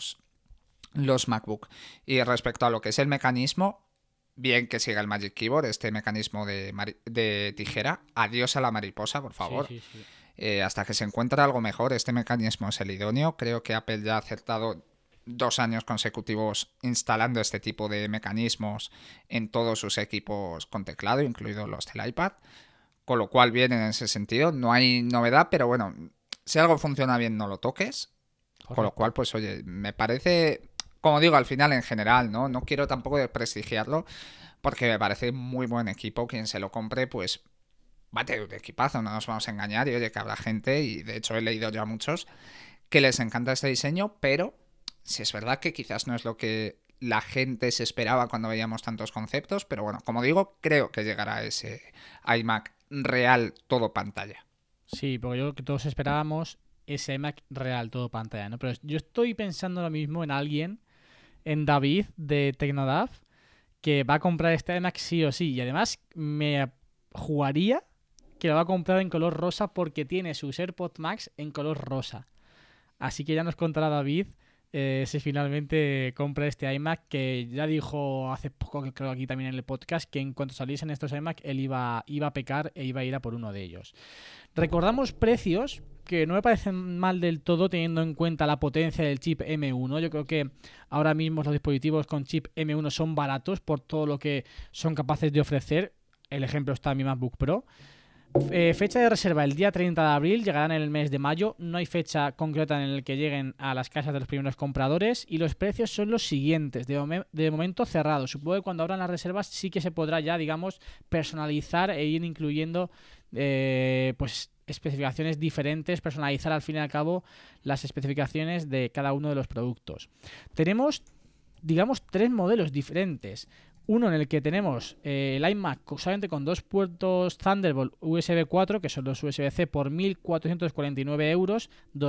Speaker 2: los MacBook. Y respecto a lo que es el mecanismo, bien que siga el Magic Keyboard, este mecanismo de tijera. Adiós a la mariposa, por favor.
Speaker 1: Sí, sí, sí.
Speaker 2: Hasta que se encuentre algo mejor, este mecanismo es el idóneo. Creo que Apple ya ha acertado 2 años consecutivos instalando este tipo de mecanismos en todos sus equipos con teclado, incluidos los del iPad. Con lo cual, bien en ese sentido. No hay novedad, pero bueno, si algo funciona bien, no lo toques. Correcto. Con lo cual, pues oye, me parece, como digo, al final en general, no quiero tampoco desprestigiarlo, porque me parece muy buen equipo. Quien se lo compre, pues va a tener un equipazo, no nos vamos a engañar. Y oye, que habrá gente, y de hecho he leído ya muchos, que les encanta este diseño, pero si es verdad que quizás no es lo que la gente se esperaba cuando veíamos tantos conceptos, pero bueno, como digo, creo que llegará ese iMac real todo pantalla.
Speaker 1: Sí, porque yo creo que todos esperábamos ese iMac real todo pantalla, ¿no? Pero yo estoy pensando ahora mismo en alguien, en David de Tecnodav, que va a comprar este iMac sí o sí. Y además me jugaría que lo va a comprar en color rosa porque tiene sus AirPods Max en color rosa. Así que ya nos contará David si finalmente compra este iMac, que ya dijo hace poco, que creo aquí también en el podcast, que en cuanto saliesen estos iMac él iba a pecar e iba a ir a por uno de ellos. Recordamos precios que no me parecen mal del todo teniendo en cuenta la potencia del chip M1. Yo creo que ahora mismo los dispositivos con chip M1 son baratos por todo lo que son capaces de ofrecer. El ejemplo está en mi MacBook Pro. Fecha de reserva el día 30 de abril, llegarán en el mes de mayo. No hay fecha concreta en la que lleguen a las casas de los primeros compradores y los precios son los siguientes, de momento cerrados. Supongo que cuando abran las reservas sí que se podrá ya, digamos, personalizar e ir incluyendo pues especificaciones diferentes, personalizar al fin y al cabo las especificaciones de cada uno de los productos. Tenemos, digamos, 3 modelos diferentes. Uno en el que tenemos el iMac solamente con 2 puertos Thunderbolt USB 4, que son los USB-C, por 1.449 euros,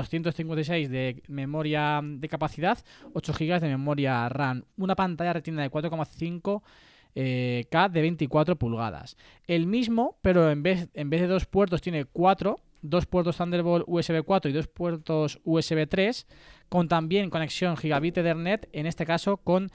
Speaker 1: 256 de memoria de capacidad, 8 GB de memoria RAM, una pantalla retina de 4,5 K de 24 pulgadas. El mismo, pero en vez de 2 puertos tiene 4, 2 puertos Thunderbolt USB 4 y 2 puertos USB 3, con también conexión Gigabit Ethernet, en este caso con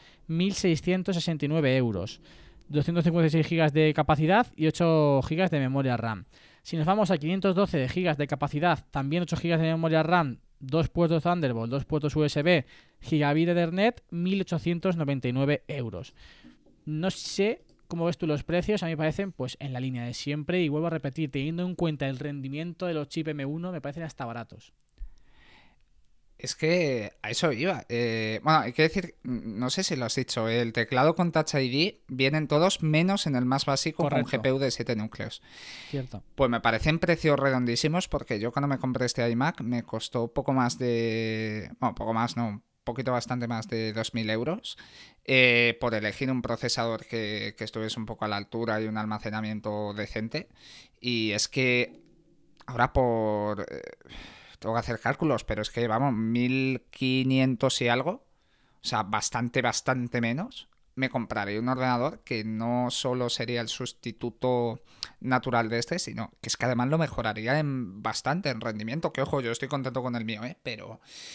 Speaker 1: 1.669 euros. 256 GB de capacidad y 8 GB de memoria RAM. Si nos vamos a 512 GB de capacidad, también 8 GB de memoria RAM, 2 puertos Thunderbolt, 2 puertos USB, Gigabit Ethernet, 1.899 euros. No sé cómo ves tú los precios, a mí me parecen pues en la línea de siempre, y vuelvo a repetir, teniendo en cuenta el rendimiento de los chips M1, me parecen hasta baratos.
Speaker 2: Es que a eso iba. Bueno, hay que decir, no sé si lo has dicho, el teclado con Touch ID vienen todos menos en el más básico. Correcto. Con GPU de 7 núcleos.
Speaker 1: Cierto.
Speaker 2: Pues me parecen precios redondísimos, porque yo cuando me compré este iMac me costó poco más de... Bueno, poco más, no, un poquito bastante más de 2.000 euros por elegir un procesador que estuviese un poco a la altura y un almacenamiento decente. Y es que ahora por... tengo que hacer cálculos, pero es que, vamos, 1.500 y algo. O sea, bastante menos. me compraré un ordenador que no solo sería el sustituto natural de este, sino que es que además lo mejoraría en bastante en rendimiento. Que ojo, yo estoy contento con el mío, pero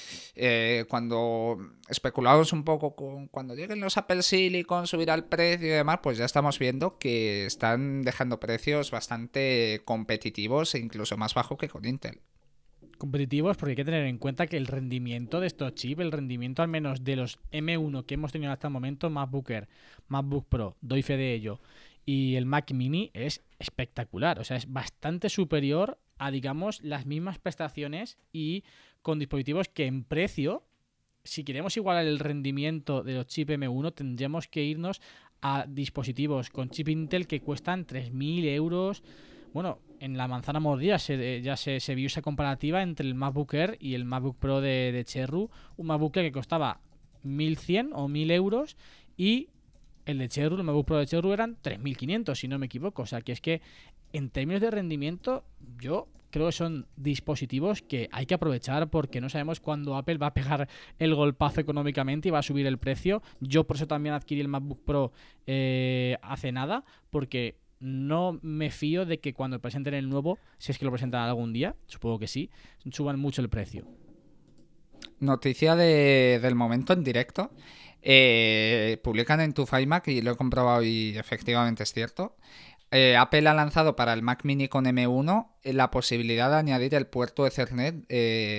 Speaker 2: cuando especulamos un poco con cuando lleguen los Apple Silicon, subirá el precio y demás, pues ya estamos viendo que están dejando precios bastante competitivos e incluso más bajo que con Intel.
Speaker 1: Competitivos, porque hay que tener en cuenta que el rendimiento de estos chips, el rendimiento al menos de los M1 que hemos tenido hasta el momento, MacBook Air, MacBook Pro, doy fe de ello, y el Mac Mini es espectacular. O sea, es bastante superior a, digamos, las mismas prestaciones y con dispositivos que en precio, si queremos igualar el rendimiento de los chips M1, tendríamos que irnos a dispositivos con chip Intel que cuestan 3.000 euros. Bueno, en la manzana mordida ya se vio esa comparativa entre el MacBook Air y el MacBook Pro de Cherru. Un MacBook Air que costaba 1.100 o 1.000 euros y el de Cherru, el MacBook Pro de Cherru eran 3.500, si no me equivoco. O sea, que es que en términos de rendimiento yo creo que son dispositivos que hay que aprovechar porque no sabemos cuándo Apple va a pegar el golpazo económicamente y va a subir el precio. Yo por eso también adquirí el MacBook Pro hace nada, porque no me fío de que cuando presenten el nuevo, si es que lo presentan algún día, supongo que sí, suban mucho el precio.
Speaker 2: Noticia del momento en directo. Publican en tu iMac y lo he comprobado y efectivamente es cierto. Apple ha lanzado para el Mac Mini con M1 la posibilidad de añadir el puerto Ethernet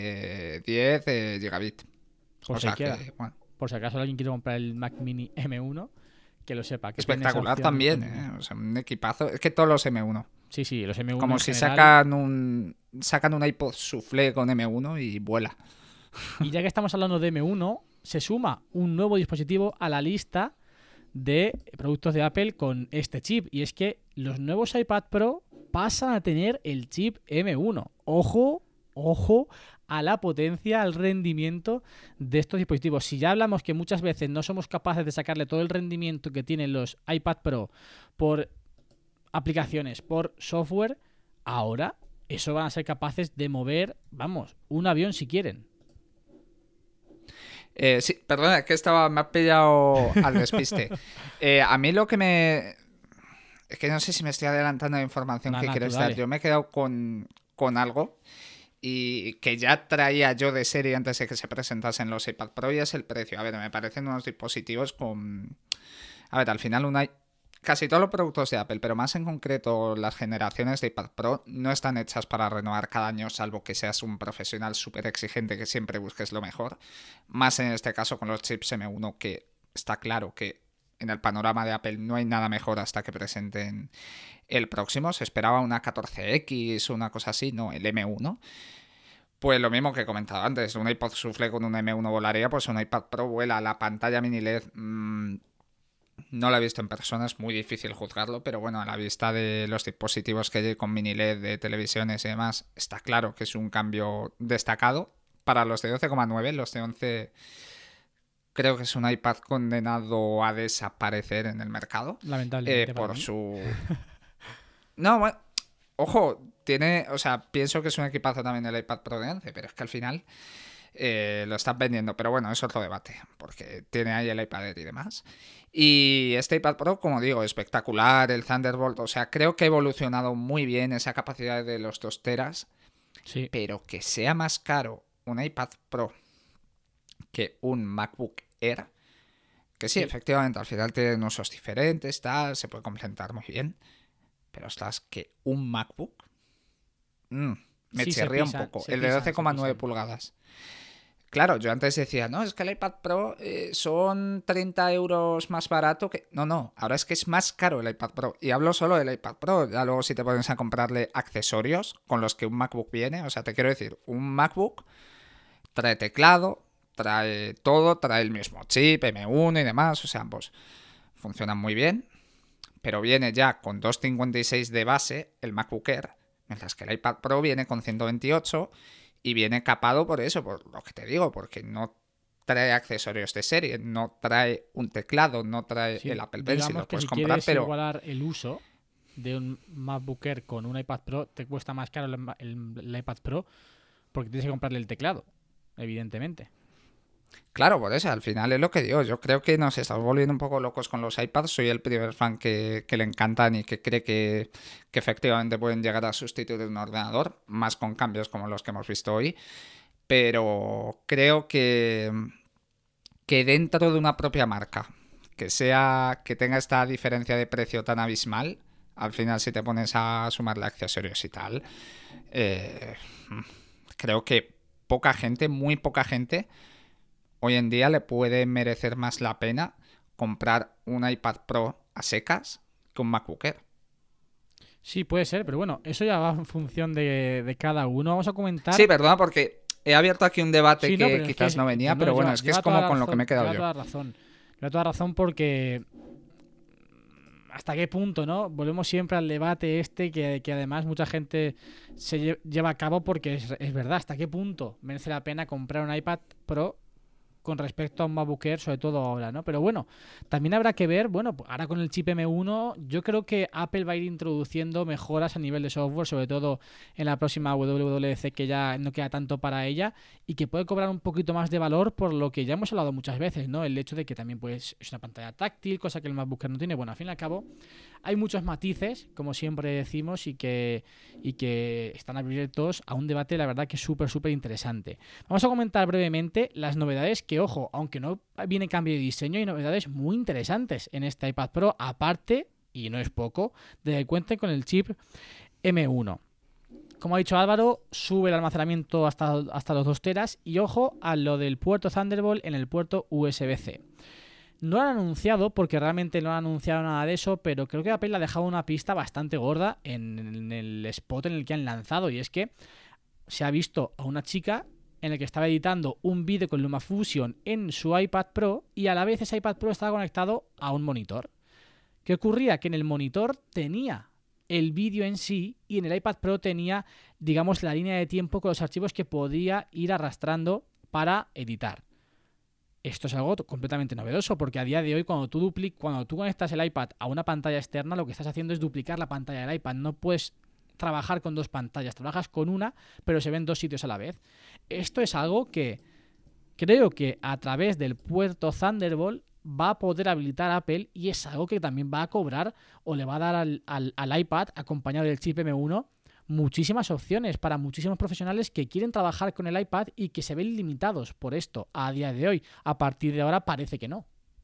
Speaker 2: 10 gigabit.
Speaker 1: Por
Speaker 2: O
Speaker 1: si
Speaker 2: sea
Speaker 1: queda.
Speaker 2: que, bueno,
Speaker 1: Por si acaso alguien quiere comprar el Mac Mini M1, que lo sepa. Que tiene esa
Speaker 2: espectacular
Speaker 1: opción
Speaker 2: también,
Speaker 1: disponible.
Speaker 2: O sea, un equipazo. Es que todos los M1.
Speaker 1: Sí, sí, los M1
Speaker 2: Como
Speaker 1: en
Speaker 2: si
Speaker 1: general.
Speaker 2: sacan un iPod Soufflé con M1 y vuela.
Speaker 1: Y ya que estamos hablando de M1, se suma un nuevo dispositivo a la lista de productos de Apple con este chip. Y es que los nuevos iPad Pro pasan a tener el chip M1. Ojo, ojo a la potencia, al rendimiento de estos dispositivos. Si ya hablamos que muchas veces no somos capaces de sacarle todo el rendimiento que tienen los iPad Pro por aplicaciones, por software, ahora eso van a ser capaces de mover, vamos, un avión si quieren.
Speaker 2: Sí, perdona, es que me ha pillado al despiste. A mí lo que me... Es que no sé si me estoy adelantando de información que quieres dar. Yo me he quedado con algo y que ya traía yo de serie antes de que se presentasen los iPad Pro y es el precio. A ver, me parecen unos dispositivos con... A ver, al final casi todos los productos de Apple, pero más en concreto las generaciones de iPad Pro no están hechas para renovar cada año, salvo que seas un profesional súper exigente que siempre busques lo mejor. Más en este caso con los chips M1, que está claro que en el panorama de Apple no hay nada mejor hasta que presenten el próximo. Se esperaba una 14X o una cosa así, no, el M1. Pues lo mismo que he comentado antes, un iPod Soufflé con un M1 volaría, pues un iPad Pro vuela. La pantalla mini LED no la he visto en persona, es muy difícil juzgarlo, pero bueno, a la vista de los dispositivos que hay con mini LED de televisiones y demás, está claro que es un cambio destacado. Para los de 12,9, los de 11 creo que es un iPad condenado a desaparecer en el mercado.
Speaker 1: Lamentablemente
Speaker 2: Por su... No, bueno, ojo, o sea, pienso que es un equipazo también el iPad Pro de 11, pero es que al final lo están vendiendo. Pero bueno, es otro debate, porque tiene ahí el iPad Air y demás. Y este iPad Pro, como digo, espectacular, el Thunderbolt, o sea, creo que ha evolucionado muy bien esa capacidad de los 2 teras,
Speaker 1: sí.
Speaker 2: Pero que sea más caro un iPad Pro que un MacBook Air, que sí, efectivamente, al final tienen usos diferentes, tal, se puede complementar muy bien, pero ostras, que un MacBook me chirría un poco, el de 12,9 pulgadas. Claro, yo antes decía, no, es que el iPad Pro son 30 euros más barato que... No, ahora es que es más caro el iPad Pro. Y hablo solo del iPad Pro. Ya luego si te pones a comprarle accesorios con los que un MacBook viene. O sea, te quiero decir, un MacBook trae teclado, trae todo, trae el mismo chip, M1 y demás. O sea, ambos funcionan muy bien. Pero viene ya con 256 de base el MacBook Air. Mientras que el iPad Pro viene con 128... Y viene capado por eso, por lo que te digo, porque no trae accesorios de serie, no trae un teclado, no trae el Apple Pencil, lo puedes comprar, pero...
Speaker 1: igualar el uso de un MacBook Air con un iPad Pro, te cuesta más caro el iPad Pro porque tienes que comprarle el teclado, evidentemente.
Speaker 2: Claro, por eso, al final es lo que digo. Yo creo que nos estamos volviendo un poco locos con los iPads. Soy el primer fan que le encantan y que cree que efectivamente pueden llegar a sustituir un ordenador, más con cambios como los que hemos visto hoy. Pero creo que dentro de una propia marca, que tenga esta diferencia de precio tan abismal, al final si te pones a sumarle accesorios y tal, eh, creo que poca gente, muy poca gente, hoy en día le puede merecer más la pena comprar un iPad Pro a secas que un MacBook Air.
Speaker 1: Sí, puede ser, pero bueno, eso ya va en función de cada uno. Vamos a
Speaker 2: Sí,
Speaker 1: comentar.
Speaker 2: perdona, porque he abierto aquí un debate
Speaker 1: Sí, no,
Speaker 2: que
Speaker 1: pero es que,
Speaker 2: quizás no venía,
Speaker 1: no,
Speaker 2: pero bueno, es que es
Speaker 1: lleva toda
Speaker 2: como
Speaker 1: la
Speaker 2: con lo que me
Speaker 1: razón,
Speaker 2: he quedado
Speaker 1: lleva
Speaker 2: yo.
Speaker 1: toda la razón. Lleva toda la razón porque hasta qué punto, ¿no? Volvemos siempre al debate este que además mucha gente lleva a cabo porque es verdad, hasta qué punto merece la pena comprar un iPad Pro con respecto a un MacBook Air, sobre todo ahora, ¿no? Pero bueno, también habrá que ver, bueno, ahora con el chip M1, yo creo que Apple va a ir introduciendo mejoras a nivel de software, sobre todo en la próxima WWDC, que ya no queda tanto para ella, y que puede cobrar un poquito más de valor por lo que ya hemos hablado muchas veces, ¿no? El hecho de que también pues, es una pantalla táctil, cosa que el MacBook Air no tiene. Bueno, al fin y al cabo, hay muchos matices, como siempre decimos, y que están abiertos a un debate, la verdad, que es súper, súper interesante. Vamos a comentar brevemente las novedades que, ojo, aunque no viene cambio de diseño, hay novedades muy interesantes en este iPad Pro, aparte, y no es poco, de que cuente con el chip M1. Como ha dicho Álvaro, sube el almacenamiento hasta los 2 teras y ojo a lo del puerto Thunderbolt en el puerto USB-C. No lo han anunciado porque realmente no han anunciado nada de eso, pero creo que Apple ha dejado una pista bastante gorda en el spot en el que han lanzado, y es que se ha visto a una chica en el que estaba editando un vídeo con LumaFusion en su iPad Pro y a la vez ese iPad Pro estaba conectado a un monitor. ¿Qué ocurría? Que en el monitor tenía el vídeo en sí y en el iPad Pro tenía, digamos, la línea de tiempo con los archivos que podía ir arrastrando para editar. Esto es algo completamente novedoso porque a día de hoy cuando tú conectas el iPad a una pantalla externa, lo que estás haciendo es duplicar la pantalla del iPad. No puedes trabajar con dos pantallas, trabajas con una, pero se ven dos sitios a la vez. Esto es algo que creo que a través del puerto Thunderbolt va a poder habilitar Apple, y es algo que también va a cobrar o le va a dar al iPad, acompañado del chip M1, muchísimas opciones para muchísimos profesionales que quieren trabajar con el iPad y que se ven limitados por esto a día de hoy. A partir de ahora parece que no.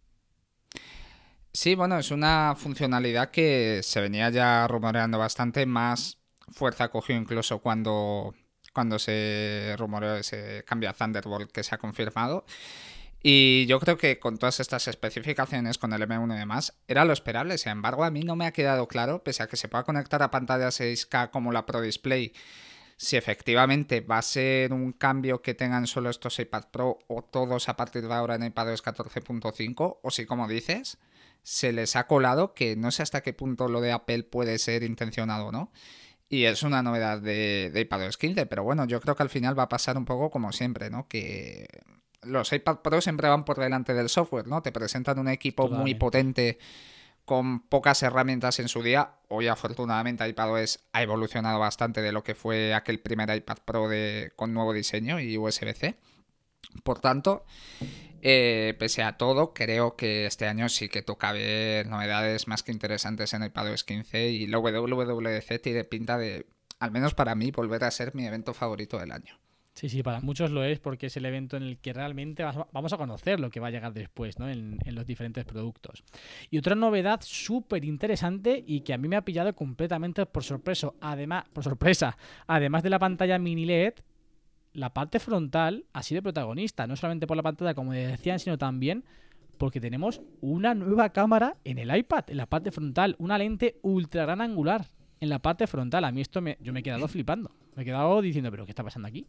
Speaker 2: Sí, bueno, es una funcionalidad que se venía ya rumoreando bastante, más fuerza cogió incluso cuando se rumoreó ese cambio a Thunderbolt que se ha confirmado. Y yo creo que con todas estas especificaciones, con el M1 y demás, era lo esperable. Sin embargo, a mí no me ha quedado claro, pese a que se pueda conectar a pantalla 6K como la Pro Display, si efectivamente va a ser un cambio que tengan solo estos iPad Pro o todos a partir de ahora en iPadOS 14.5, o si, como dices, se les ha colado, que no sé hasta qué punto lo de Apple puede ser intencionado o no. Y es una novedad de iPadOS 15, pero bueno, yo creo que al final va a pasar un poco como siempre, ¿no? Que los iPad Pro siempre van por delante del software, ¿no? Te presentan un equipo muy
Speaker 1: Totalmente.
Speaker 2: potente con pocas herramientas en su día. Hoy afortunadamente iPadOS ha evolucionado bastante de lo que fue aquel primer iPad Pro con nuevo diseño y USB-C. Por tanto, pese a todo, creo que este año sí que toca ver novedades más que interesantes en iPadOS 15, y la WWDC tiene pinta de, al menos para mí, volver a ser mi evento favorito del año.
Speaker 1: Sí, sí, para muchos lo es porque es el evento en el que realmente vamos a conocer lo que va a llegar después, ¿no? En los diferentes productos. Y otra novedad súper interesante y que a mí me ha pillado completamente además de la pantalla mini LED, la parte frontal ha sido protagonista, no solamente por la pantalla, como decían, sino también porque tenemos una nueva cámara en el iPad, en la parte frontal, una lente ultra gran angular en la parte frontal. A mí yo me he quedado flipando, me he quedado diciendo, pero ¿qué está pasando aquí?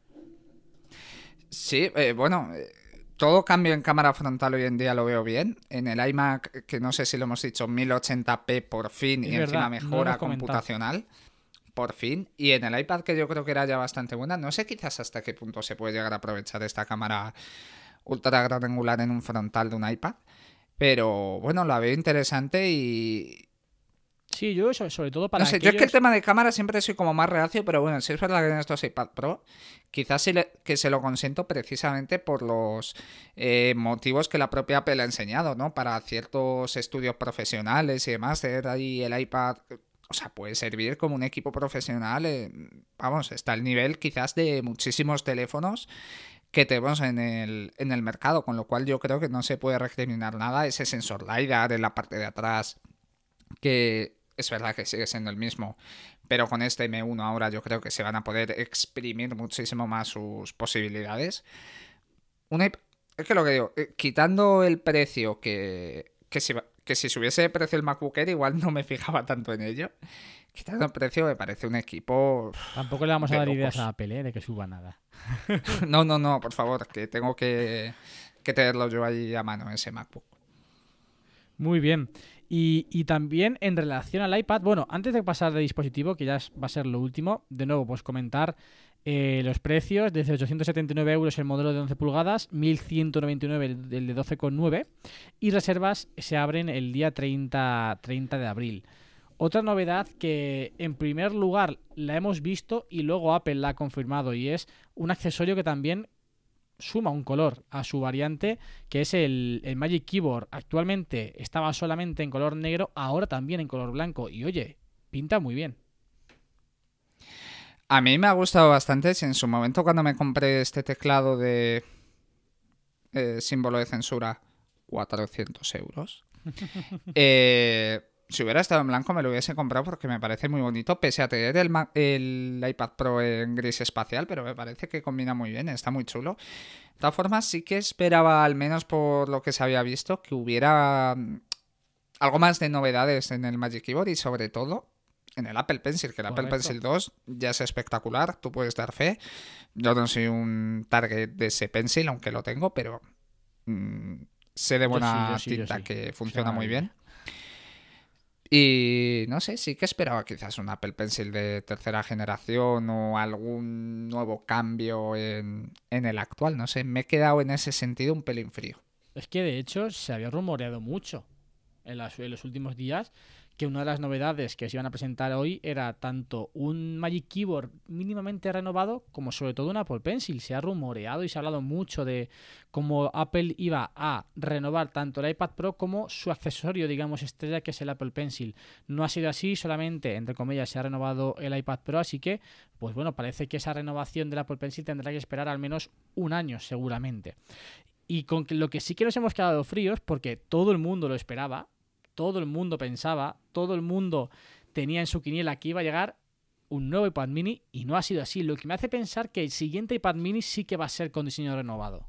Speaker 2: Sí, bueno, todo cambio en cámara frontal hoy en día lo veo bien. En el iMac, que no sé si lo hemos dicho, 1080p por fin,
Speaker 1: Es
Speaker 2: y encima
Speaker 1: verdad, no lo hemos
Speaker 2: mejora
Speaker 1: comentado.
Speaker 2: computacional, por fin. Y en el iPad, que yo creo que era ya bastante buena, no sé quizás hasta qué punto se puede llegar a aprovechar esta cámara ultra gran angular en un frontal de un iPad. Pero bueno, la veo interesante
Speaker 1: Sí, yo sobre todo para
Speaker 2: No sé, yo es que el
Speaker 1: aquellos...
Speaker 2: tema de cámara siempre soy como más reacio, pero bueno, si es verdad que en estos iPad Pro, quizás que se lo consiento precisamente por los motivos que la propia Apple ha enseñado, ¿no? Para ciertos estudios profesionales y demás, tener ahí el iPad, o sea, puede servir como un equipo profesional, vamos, está al nivel quizás de muchísimos teléfonos que tenemos en el mercado, con lo cual yo creo que no se puede recriminar nada. Ese sensor LiDAR en la parte de atrás, que es verdad que sigue siendo el mismo, pero con este M1 ahora yo creo que se van a poder exprimir muchísimo más sus posibilidades. Es que lo que digo, quitando el precio, que si subiese de precio el MacBook Air igual no me fijaba tanto en ello. Quitando el precio me parece un equipo
Speaker 1: Tampoco le vamos a
Speaker 2: de
Speaker 1: dar ideas a
Speaker 2: locos.
Speaker 1: Apple, de que suba nada.
Speaker 2: No, no, no, por favor, que tengo que tenerlo yo ahí a mano, ese MacBook.
Speaker 1: Muy bien. Y también en relación al iPad, bueno, antes de pasar de dispositivo, que ya va a ser lo último, de nuevo, pues comentar los precios, desde 879 euros el modelo de 11 pulgadas, 1199 el de 12,9 y reservas se abren el día 30 de abril. Otra novedad que en primer lugar la hemos visto y luego Apple la ha confirmado y es un accesorio que también suma un color a su variante, que es el Magic Keyboard. Actualmente estaba solamente en color negro, ahora también en color blanco. Y oye, pinta muy bien.
Speaker 2: A mí me ha gustado bastante. Si en su momento cuando me compré este teclado de símbolo de censura, 400 euros. Si hubiera estado en blanco me lo hubiese comprado porque me parece muy bonito, pese a tener el iPad Pro en gris espacial, pero me parece que combina muy bien, está muy chulo. De todas formas, sí que esperaba, al menos por lo que se había visto, que hubiera algo más de novedades en el Magic Keyboard y sobre todo en el Apple Pencil, que el Apple
Speaker 1: Correcto.
Speaker 2: Pencil 2 ya es espectacular, tú puedes dar fe. Yo no soy un target de ese pencil, aunque lo tengo, pero mm, sé de
Speaker 1: Yo sí, yo
Speaker 2: buena
Speaker 1: sí, yo
Speaker 2: tinta
Speaker 1: sí.
Speaker 2: que
Speaker 1: Es una
Speaker 2: funciona muy
Speaker 1: maravilla.
Speaker 2: bien. Y no sé, sí que esperaba quizás un Apple Pencil de tercera generación o algún nuevo cambio en el actual. No sé, me he quedado en ese sentido un pelín frío.
Speaker 1: Es que de hecho se había rumoreado mucho en los últimos días que una de las novedades que se iban a presentar hoy era tanto un Magic Keyboard mínimamente renovado como sobre todo un Apple Pencil. Se ha rumoreado y se ha hablado mucho de cómo Apple iba a renovar tanto el iPad Pro como su accesorio, digamos, estrella, que es el Apple Pencil. No ha sido así, solamente, entre comillas, se ha renovado el iPad Pro, así que, pues bueno, parece que esa renovación del Apple Pencil tendrá que esperar al menos un año, seguramente. Y con lo que sí que nos hemos quedado fríos, porque todo el mundo lo esperaba, todo el mundo pensaba, todo el mundo tenía en su quiniela que iba a llegar un nuevo iPad mini y no ha sido así. Lo que me hace pensar que el siguiente iPad mini sí que va a ser con diseño renovado.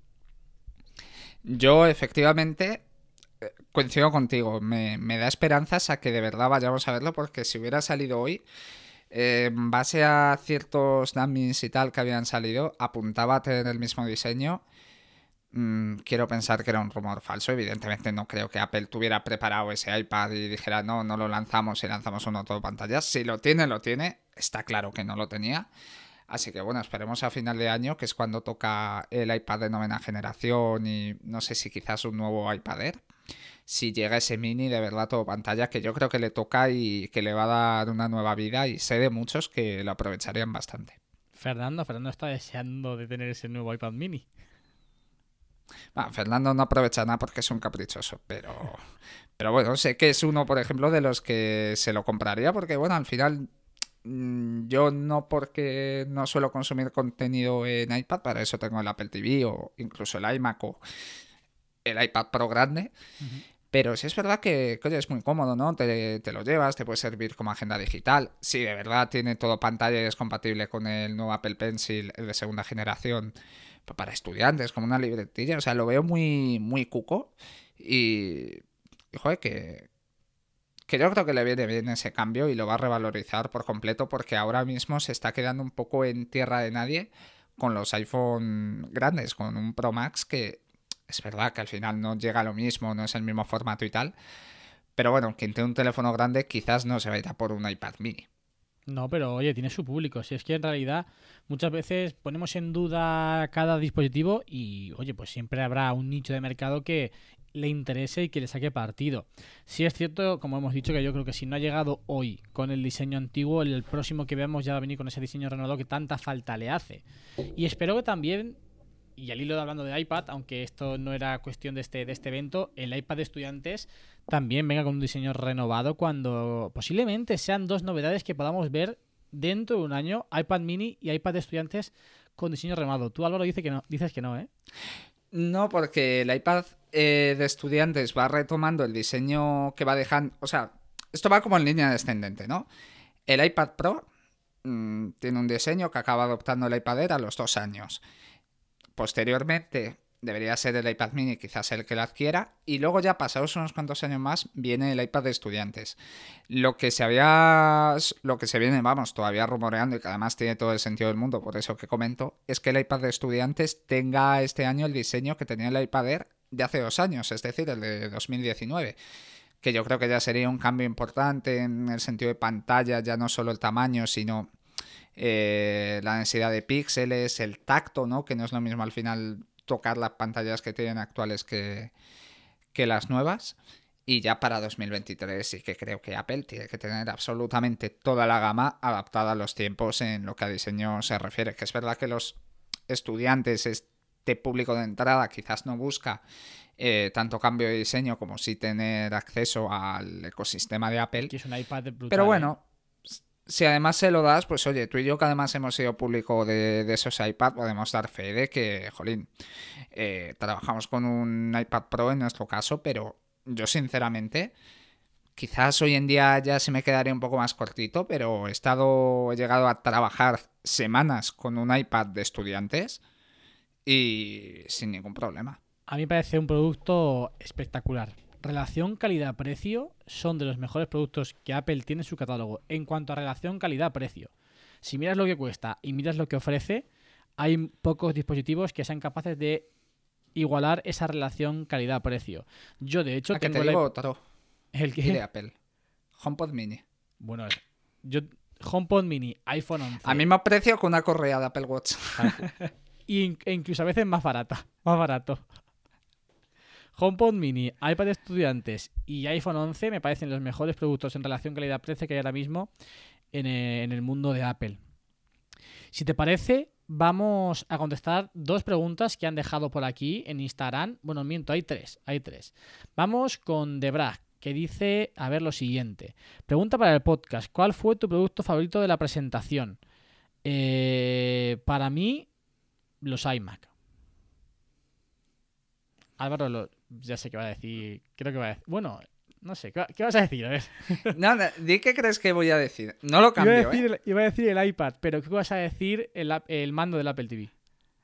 Speaker 2: Yo efectivamente coincido contigo, me da esperanzas a que de verdad vayamos a verlo porque si hubiera salido hoy, en base a ciertos dummies y tal que habían salido, apuntaba a tener el mismo diseño. Quiero pensar que era un rumor falso. Evidentemente no creo que Apple tuviera preparado ese iPad y dijera no, no lo lanzamos y lanzamos uno todo pantallas. Si lo tiene, lo tiene. Está claro que no lo tenía. Así que bueno, esperemos a final de año, que es cuando toca el iPad de novena generación y no sé si quizás un nuevo iPad Air. Si llega ese mini de verdad todo pantalla, que yo creo que le toca y que le va a dar una nueva vida y sé de muchos que lo aprovecharían bastante.
Speaker 1: Fernando está deseando de tener ese nuevo iPad mini.
Speaker 2: Bueno, Fernando no aprovecha nada porque es un caprichoso, pero bueno, sé que es uno, por ejemplo, de los que se lo compraría porque, bueno, al final yo no porque no suelo consumir contenido en iPad, para eso tengo el Apple TV o incluso el iMac o el iPad Pro grande,
Speaker 1: Ujú.
Speaker 2: pero sí es verdad que oye, es muy cómodo, ¿no? Te lo llevas, te puede servir como agenda digital. Sí, de verdad tiene todo pantalla y es compatible con el nuevo Apple Pencil, el de segunda generación, para estudiantes, como una libretilla. O sea, lo veo muy, muy cuco y joder, que yo creo que le viene bien ese cambio y lo va a revalorizar por completo porque ahora mismo se está quedando un poco en tierra de nadie con los iPhone grandes, con un Pro Max que es verdad que al final no llega a lo mismo, no es el mismo formato y tal, pero bueno, quien tiene un teléfono grande quizás no se vaya por un iPad mini.
Speaker 1: No, pero oye, tiene su público. Si es que en realidad muchas veces ponemos en duda cada dispositivo y oye, pues siempre habrá un nicho de mercado que le interese y que le saque partido. Sí es cierto, como hemos dicho, que yo creo que si no ha llegado hoy con el diseño antiguo, el próximo que veamos ya va a venir con ese diseño renovado que tanta falta le hace. Y espero que también, y al hilo de hablando de iPad, aunque esto no era cuestión de este evento, el iPad de estudiantes también venga con un diseño renovado cuando posiblemente sean dos novedades que podamos ver dentro de un año, iPad mini y iPad de estudiantes con diseño renovado. Tú, Álvaro, dices que no, ¿eh?
Speaker 2: No, porque el iPad de estudiantes va retomando el diseño que va dejando... O sea, esto va como en línea descendente, ¿no? El iPad Pro tiene un diseño que acaba adoptando el iPad Air a los 2 años. Posteriormente debería ser el iPad mini, quizás el que lo adquiera, y luego ya pasados unos cuantos años más viene el iPad de estudiantes. Lo que se viene, vamos, todavía rumoreando y que además tiene todo el sentido del mundo, por eso que comento, es que el iPad de estudiantes tenga este año el diseño que tenía el iPad Air de hace 2 años, es decir, el de 2019. Que yo creo que ya sería un cambio importante en el sentido de pantalla, ya no solo el tamaño, sino la densidad de píxeles, el tacto, ¿no? Que no es lo mismo al final tocar las pantallas que tienen actuales que las nuevas. Y ya para 2023 sí que creo que Apple tiene que tener absolutamente toda la gama adaptada a los tiempos en lo que a diseño se refiere. Que es verdad que los estudiantes, este público de entrada, quizás no busca tanto cambio de diseño como sí tener acceso al ecosistema de Apple.
Speaker 1: Que es un iPad brutal,
Speaker 2: pero bueno, si además se lo das, pues oye, tú y yo que además hemos sido público de esos iPad, podemos dar fe de que, jolín, trabajamos con un iPad Pro en nuestro caso, pero yo sinceramente, quizás hoy en día ya se me quedaría un poco más cortito, pero he llegado a trabajar semanas con un iPad de estudiantes y sin ningún problema.
Speaker 1: A mí me parece un producto espectacular. Relación calidad-precio son de los mejores productos que Apple tiene en su catálogo. En cuanto a relación calidad-precio, si miras lo que cuesta y miras lo que ofrece, hay pocos dispositivos que sean capaces de igualar esa relación calidad-precio. Yo, de hecho,
Speaker 2: tengo te digo otro.
Speaker 1: ¿El qué?
Speaker 2: De Apple. HomePod Mini.
Speaker 1: Bueno, HomePod Mini, iPhone 11.
Speaker 2: A mismo precio que una correa de Apple Watch.
Speaker 1: E incluso a veces más barato. HomePod Mini, iPad de estudiantes y iPhone 11 me parecen los mejores productos en relación calidad-precio que hay ahora mismo en el mundo de Apple. Si te parece, vamos a contestar 2 preguntas que han dejado por aquí en Instagram. Bueno, miento, hay tres. Vamos con Debrag, que dice, a ver, lo siguiente. Pregunta para el podcast, ¿cuál fue tu producto favorito de la presentación? Para mí, los iMac. Álvaro, ya sé qué va a decir. Creo que va a decir. Bueno, no sé. ¿Qué vas a decir? A ver.
Speaker 2: No, di qué crees que voy a decir. No lo cambio,
Speaker 1: iba a decir el iPad, pero ¿qué vas a decir el mando del Apple TV?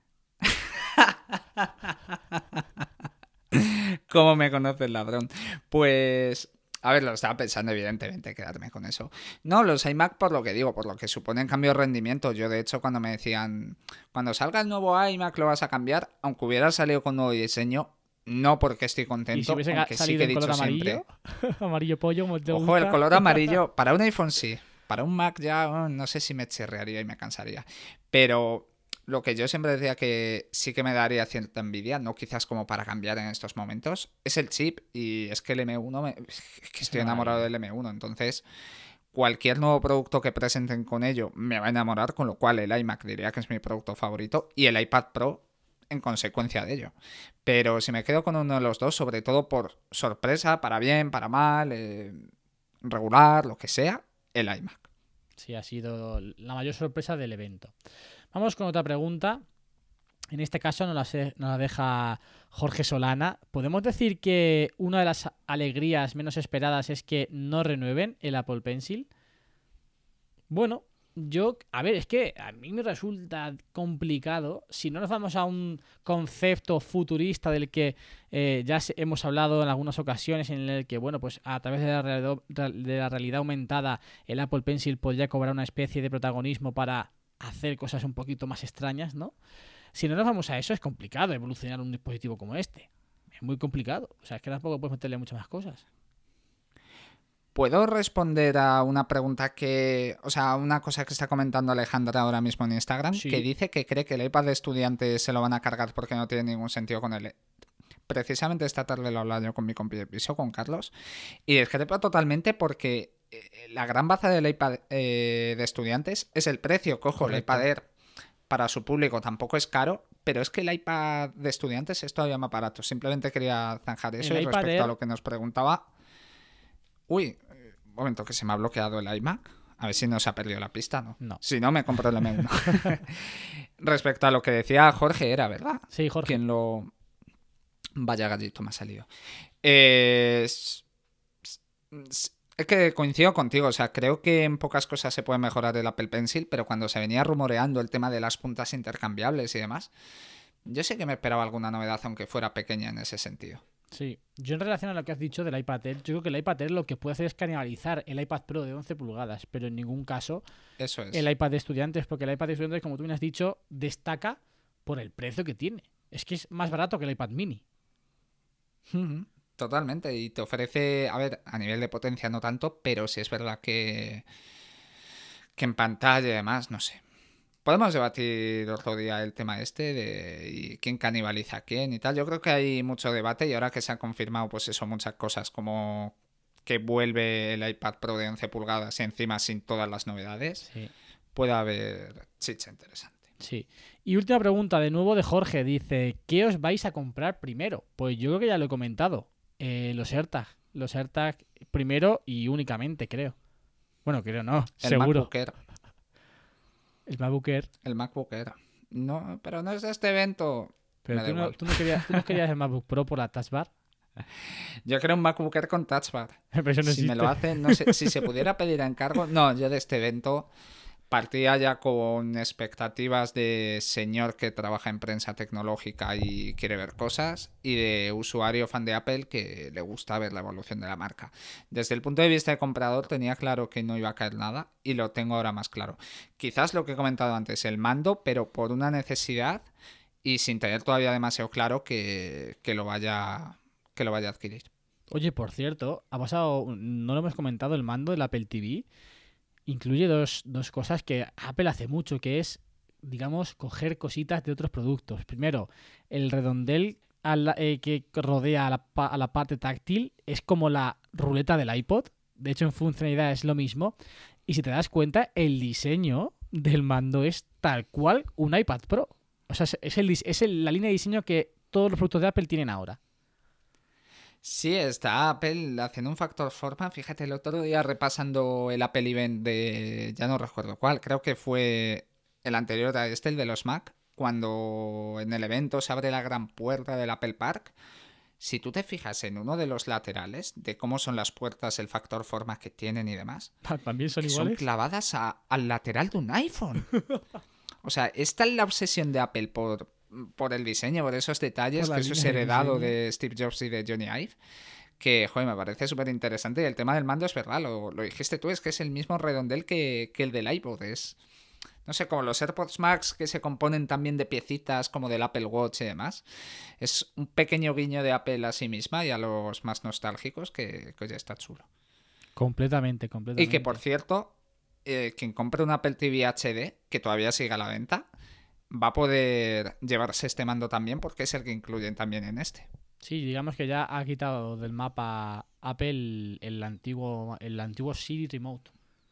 Speaker 2: ¿Cómo me conoces, ladrón? Pues... A ver, lo estaba pensando, evidentemente, quedarme con eso. No, los iMac por lo que digo, por lo que suponen cambio de rendimiento. Yo, de hecho, cuando me decían, cuando salga el nuevo iMac lo vas a cambiar, aunque hubiera salido con nuevo diseño, no porque estoy contento,
Speaker 1: ¿Y si hubiese
Speaker 2: aunque sí
Speaker 1: salido
Speaker 2: que he
Speaker 1: en
Speaker 2: dicho
Speaker 1: color amarillo?
Speaker 2: siempre.
Speaker 1: Amarillo pollo, como te
Speaker 2: Ojo,
Speaker 1: gusta.
Speaker 2: el color amarillo, para un iPhone sí. Para un Mac ya no sé si me chirriaría y me cansaría. Pero lo que yo siempre decía que sí que me daría cierta envidia, no quizás como para cambiar en estos momentos, es el chip. Y es que el M1, es que estoy enamorado del M1. Entonces, cualquier nuevo producto que presenten con ello me va a enamorar, con lo cual el iMac diría que es mi producto favorito y el iPad Pro en consecuencia de ello. Pero si me quedo con uno de los dos, sobre todo por sorpresa, para bien, para mal, regular, lo que sea, el iMac.
Speaker 1: Sí, ha sido la mayor sorpresa del evento. Vamos con otra pregunta. En este caso nos la deja Jorge Solana. ¿Podemos decir que una de las alegrías menos esperadas es que no renueven el Apple Pencil? Bueno, es que a mí me resulta complicado. Si no nos vamos a un concepto futurista del que ya hemos hablado en algunas ocasiones, en el que, bueno, pues a través de la realidad aumentada, el Apple Pencil podría cobrar una especie de protagonismo para hacer cosas un poquito más extrañas, ¿no? Si no nos vamos a eso, es complicado evolucionar un dispositivo como este. Es muy complicado. O sea, es que tampoco puedes meterle muchas más cosas.
Speaker 2: ¿Puedo responder a una pregunta una cosa que está comentando Alejandra ahora mismo en Instagram?
Speaker 1: Sí.
Speaker 2: Que dice que cree que el iPad de estudiantes se lo van a cargar porque no tiene ningún sentido con él. precisamente esta tarde lo hablaba yo con mi compi de piso, con Carlos, y discrepo totalmente porque la gran baza del iPad de estudiantes es el precio. Cojo, el
Speaker 1: Correcto.
Speaker 2: iPad Air para su público tampoco es caro, pero es que el iPad de estudiantes es todavía más barato. Simplemente quería zanjar eso.
Speaker 1: El
Speaker 2: Y
Speaker 1: iPad
Speaker 2: respecto a
Speaker 1: Air,
Speaker 2: lo que nos preguntaba... Uy, un momento que se me ha bloqueado el iMac. A ver si no se ha perdido la pista, ¿no?
Speaker 1: no.
Speaker 2: Si no, me compro el M1. Respecto a lo que decía Jorge, era verdad.
Speaker 1: Sí, Jorge.
Speaker 2: Quien lo... Vaya gallito me ha salido. Es que coincido contigo, o sea, creo que en pocas cosas se puede mejorar el Apple Pencil, pero cuando se venía rumoreando el tema de las puntas intercambiables y demás, yo sé que me esperaba alguna novedad, aunque fuera pequeña en ese sentido.
Speaker 1: Sí, yo en relación a lo que has dicho del iPad Air, yo creo que el iPad Air lo que puede hacer es canibalizar el iPad Pro de 11 pulgadas, pero en ningún caso
Speaker 2: Eso es.
Speaker 1: el iPad de estudiantes, porque el iPad de estudiantes, como tú bien has dicho, destaca por el precio que tiene. Es que es más barato que el iPad mini.
Speaker 2: Totalmente, y te ofrece, a ver, a nivel de potencia no tanto, pero sí es verdad que en pantalla y demás, no sé. Podemos debatir otro día el tema este de y quién canibaliza a quién y tal. Yo creo que hay mucho debate y ahora que se han confirmado, pues eso, muchas cosas como que vuelve el iPad Pro de 11 pulgadas y encima sin todas las novedades,
Speaker 1: Sí.
Speaker 2: puede haber chicha interesante.
Speaker 1: Sí. Y última pregunta, de nuevo de Jorge. Dice, ¿qué os vais a comprar primero? Pues yo creo que ya lo he comentado. Los AirTag. Los AirTag primero y únicamente, creo. Bueno, creo no,
Speaker 2: El
Speaker 1: seguro.
Speaker 2: MacBook Air,
Speaker 1: El MacBook Air.
Speaker 2: el MacBook Air. No, pero no es de este evento.
Speaker 1: Pero
Speaker 2: Me da
Speaker 1: tú no,
Speaker 2: igual.
Speaker 1: tú no querías el MacBook Pro por la Touch Bar.
Speaker 2: Yo quiero un MacBook Air con Touch Bar.
Speaker 1: Pero eso no
Speaker 2: Si me lo
Speaker 1: existe.
Speaker 2: hacen, no sé, si se pudiera pedir a encargo. No, yo de este evento partía ya con expectativas de señor que trabaja en prensa tecnológica y quiere ver cosas, y de usuario fan de Apple que le gusta ver la evolución de la marca. Desde el punto de vista de comprador tenía claro que no iba a caer nada y lo tengo ahora más claro. Quizás lo que he comentado antes, el mando, pero por una necesidad y sin tener todavía demasiado claro que lo vaya a adquirir.
Speaker 1: Oye, por cierto, ha pasado, no lo hemos comentado, el mando del Apple TV incluye dos cosas que Apple hace mucho, que es, digamos, coger cositas de otros productos. Primero, el redondel que rodea a la parte táctil es como la ruleta del iPod. De hecho, en funcionalidad es lo mismo. Y si te das cuenta, el diseño del mando es tal cual un iPad Pro. O sea, la línea de diseño que todos los productos de Apple tienen ahora.
Speaker 2: Sí, está Apple haciendo un factor forma. Fíjate, el otro día repasando el Apple Event de... ya no recuerdo cuál, creo que fue el anterior a este, el de los Mac, cuando en el evento se abre la gran puerta del Apple Park. Si tú te fijas en uno de los laterales, de cómo son las puertas, el factor forma que tienen y demás,
Speaker 1: ¿También son
Speaker 2: que son
Speaker 1: iguales?
Speaker 2: clavadas al lateral de un iPhone. O sea, esta es la obsesión de Apple por el diseño, por esos detalles,
Speaker 1: Por la
Speaker 2: que eso es
Speaker 1: línea de
Speaker 2: heredado
Speaker 1: diseño.
Speaker 2: de Steve Jobs y de Johnny Ive, que, joder, me parece súper interesante. Y el tema del mando es verdad, lo dijiste tú, es que es el mismo redondel que el del iPod. Es, no sé, como los AirPods Max que se componen también de piecitas como del Apple Watch y demás. Es un pequeño guiño de Apple a sí misma y a los más nostálgicos que ya está chulo.
Speaker 1: Completamente,
Speaker 2: Y
Speaker 1: completamente.
Speaker 2: que, por cierto, quien compre un Apple TV HD, que todavía sigue a la venta, va a poder llevarse este mando también porque es el que incluyen también en este.
Speaker 1: Sí, digamos que ya ha quitado del mapa Apple el antiguo Siri Remote.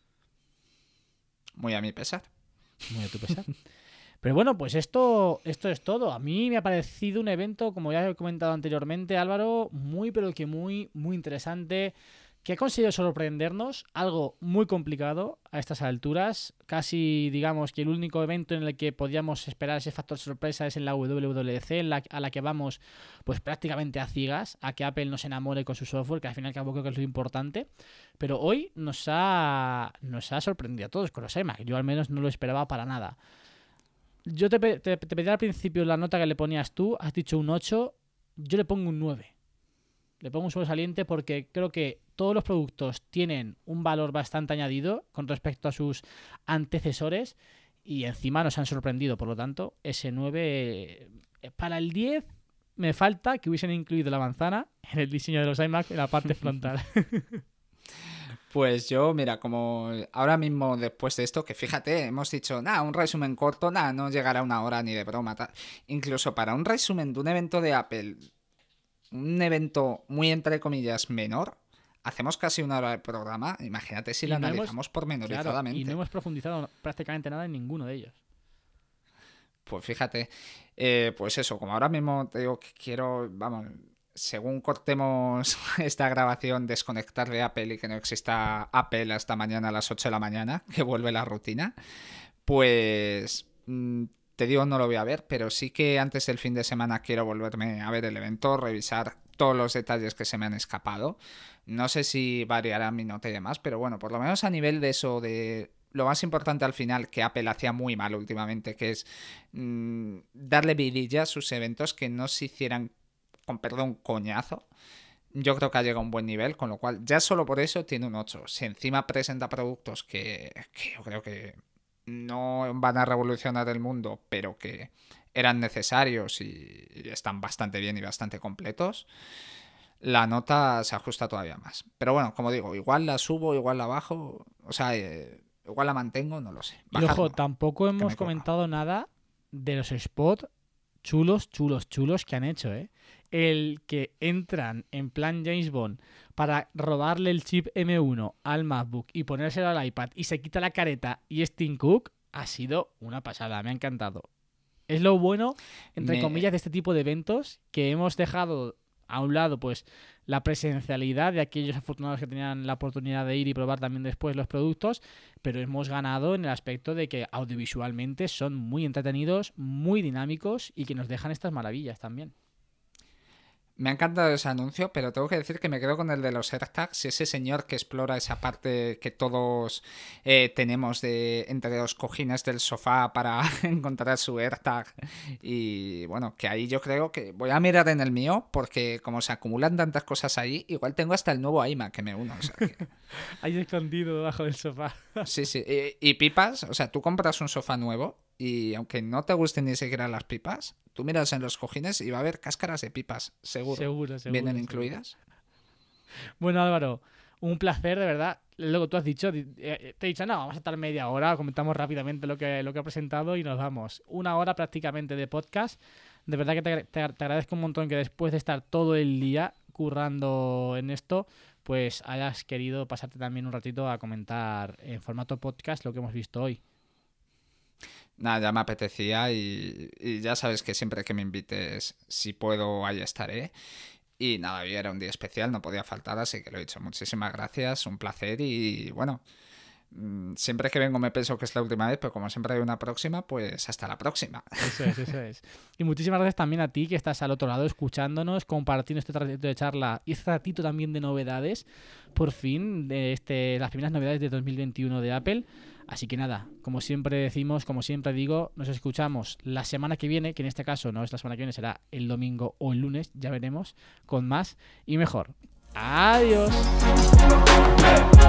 Speaker 2: Muy a mi pesar.
Speaker 1: Muy a tu pesar. Pero bueno, pues esto es todo. A mí me ha parecido un evento, como ya he comentado anteriormente, Álvaro, muy pero que muy, muy interesante, que ha conseguido sorprendernos, algo muy complicado a estas alturas. Casi, digamos, que el único evento en el que podíamos esperar ese factor sorpresa es en la WWDC, a la que vamos pues prácticamente a ciegas, a que Apple nos enamore con su software, que al fin y al cabo creo que es lo importante. Pero hoy nos ha sorprendido a todos con los iMac. Yo al menos no lo esperaba para nada. Yo te pedí al principio la nota que le ponías tú, has dicho un 8, yo le pongo un 9. Le pongo un sobresaliente porque creo que todos los productos tienen un valor bastante añadido con respecto a sus antecesores y encima nos han sorprendido. Por lo tanto, ese 9, para el 10 me falta que hubiesen incluido la manzana en el diseño de los iMac en la parte frontal.
Speaker 2: Pues yo, mira, como ahora mismo después de esto, que fíjate, hemos dicho, nada, un resumen corto, nada, no llegará a una hora ni de broma, tal. Incluso para un resumen de un evento de Apple un evento muy, entre comillas, menor, hacemos casi 1 hora de programa. Imagínate si lo analizamos pormenorizadamente.
Speaker 1: Claro, y no hemos profundizado prácticamente nada en ninguno de ellos.
Speaker 2: Pues fíjate, pues eso, como ahora mismo te digo que quiero, vamos, según cortemos esta grabación, desconectar de Apple y que no exista Apple hasta mañana a las 8 de la mañana, que vuelve la rutina, pues te digo, no lo voy a ver, pero sí que antes del fin de semana quiero volverme a ver el evento, revisar todos los detalles que se me han escapado. No sé si variará mi nota y demás, pero bueno, por lo menos a nivel de eso, de lo más importante al final, que Apple hacía muy mal últimamente, que es darle vidilla a sus eventos, que no se hicieran, con perdón, coñazo. Yo creo que ha llegado a un buen nivel, con lo cual ya solo por eso tiene un 8. Si encima presenta productos que yo creo que no van a revolucionar el mundo, pero que eran necesarios y están bastante bien y bastante completos, la nota se ajusta todavía más. Pero bueno, como digo, igual la subo, igual la bajo, o sea, igual la mantengo, no lo sé.
Speaker 1: Y ojo, tampoco hemos comentado nada de los spots chulos que han hecho, ¿eh? El que entran en plan James Bond para robarle el chip M1 al MacBook y ponérselo al iPad y se quita la careta y es Tim Cook, ha sido una pasada, me ha encantado. Es lo bueno, entre comillas, de este tipo de eventos, que hemos dejado a un lado pues la presencialidad de aquellos afortunados que tenían la oportunidad de ir y probar también después los productos, pero hemos ganado en el aspecto de que audiovisualmente son muy entretenidos, muy dinámicos y que nos dejan estas maravillas también.
Speaker 2: Me ha encantado ese anuncio, pero tengo que decir que me quedo con el de los AirTags, ese señor que explora esa parte que todos tenemos de entre los cojines del sofá para encontrar su AirTag. Y bueno, que ahí yo creo que voy a mirar en el mío, porque como se acumulan tantas cosas ahí, igual tengo hasta el nuevo iMac que me uno. O sea que...
Speaker 1: Ahí escondido debajo del sofá.
Speaker 2: Sí. Y pipas, o sea, tú compras un sofá nuevo y aunque no te gusten ni siquiera las pipas, tú miras en los cojines y va a haber cáscaras de pipas, seguro. ¿Vienen incluidas?
Speaker 1: Bueno, Álvaro, un placer, de verdad. Luego tú has dicho, te he dicho, no, vamos a estar media hora, comentamos rápidamente lo que ha presentado y nos vamos. 1 hora prácticamente de podcast. De verdad que te agradezco un montón que después de estar todo el día currando en esto, pues hayas querido pasarte también un ratito a comentar en formato podcast lo que hemos visto hoy.
Speaker 2: Nada, ya me apetecía y ya sabes que siempre que me invites, si puedo, ahí estaré. Y nada, hoy era un día especial, no podía faltar, así que lo he dicho. Muchísimas gracias, un placer y bueno, siempre que vengo me pienso que es la última vez, pero como siempre hay una próxima, pues hasta la próxima.
Speaker 1: Eso es. Y muchísimas gracias también a ti que estás al otro lado escuchándonos, compartiendo este ratito de charla y este ratito también de novedades, por fin, de las primeras novedades de 2021 de Apple. Así que nada, como siempre decimos, como siempre digo, nos escuchamos la semana que viene, que en este caso no es la semana que viene, será el domingo o el lunes, ya veremos, con más y mejor. ¡Adiós!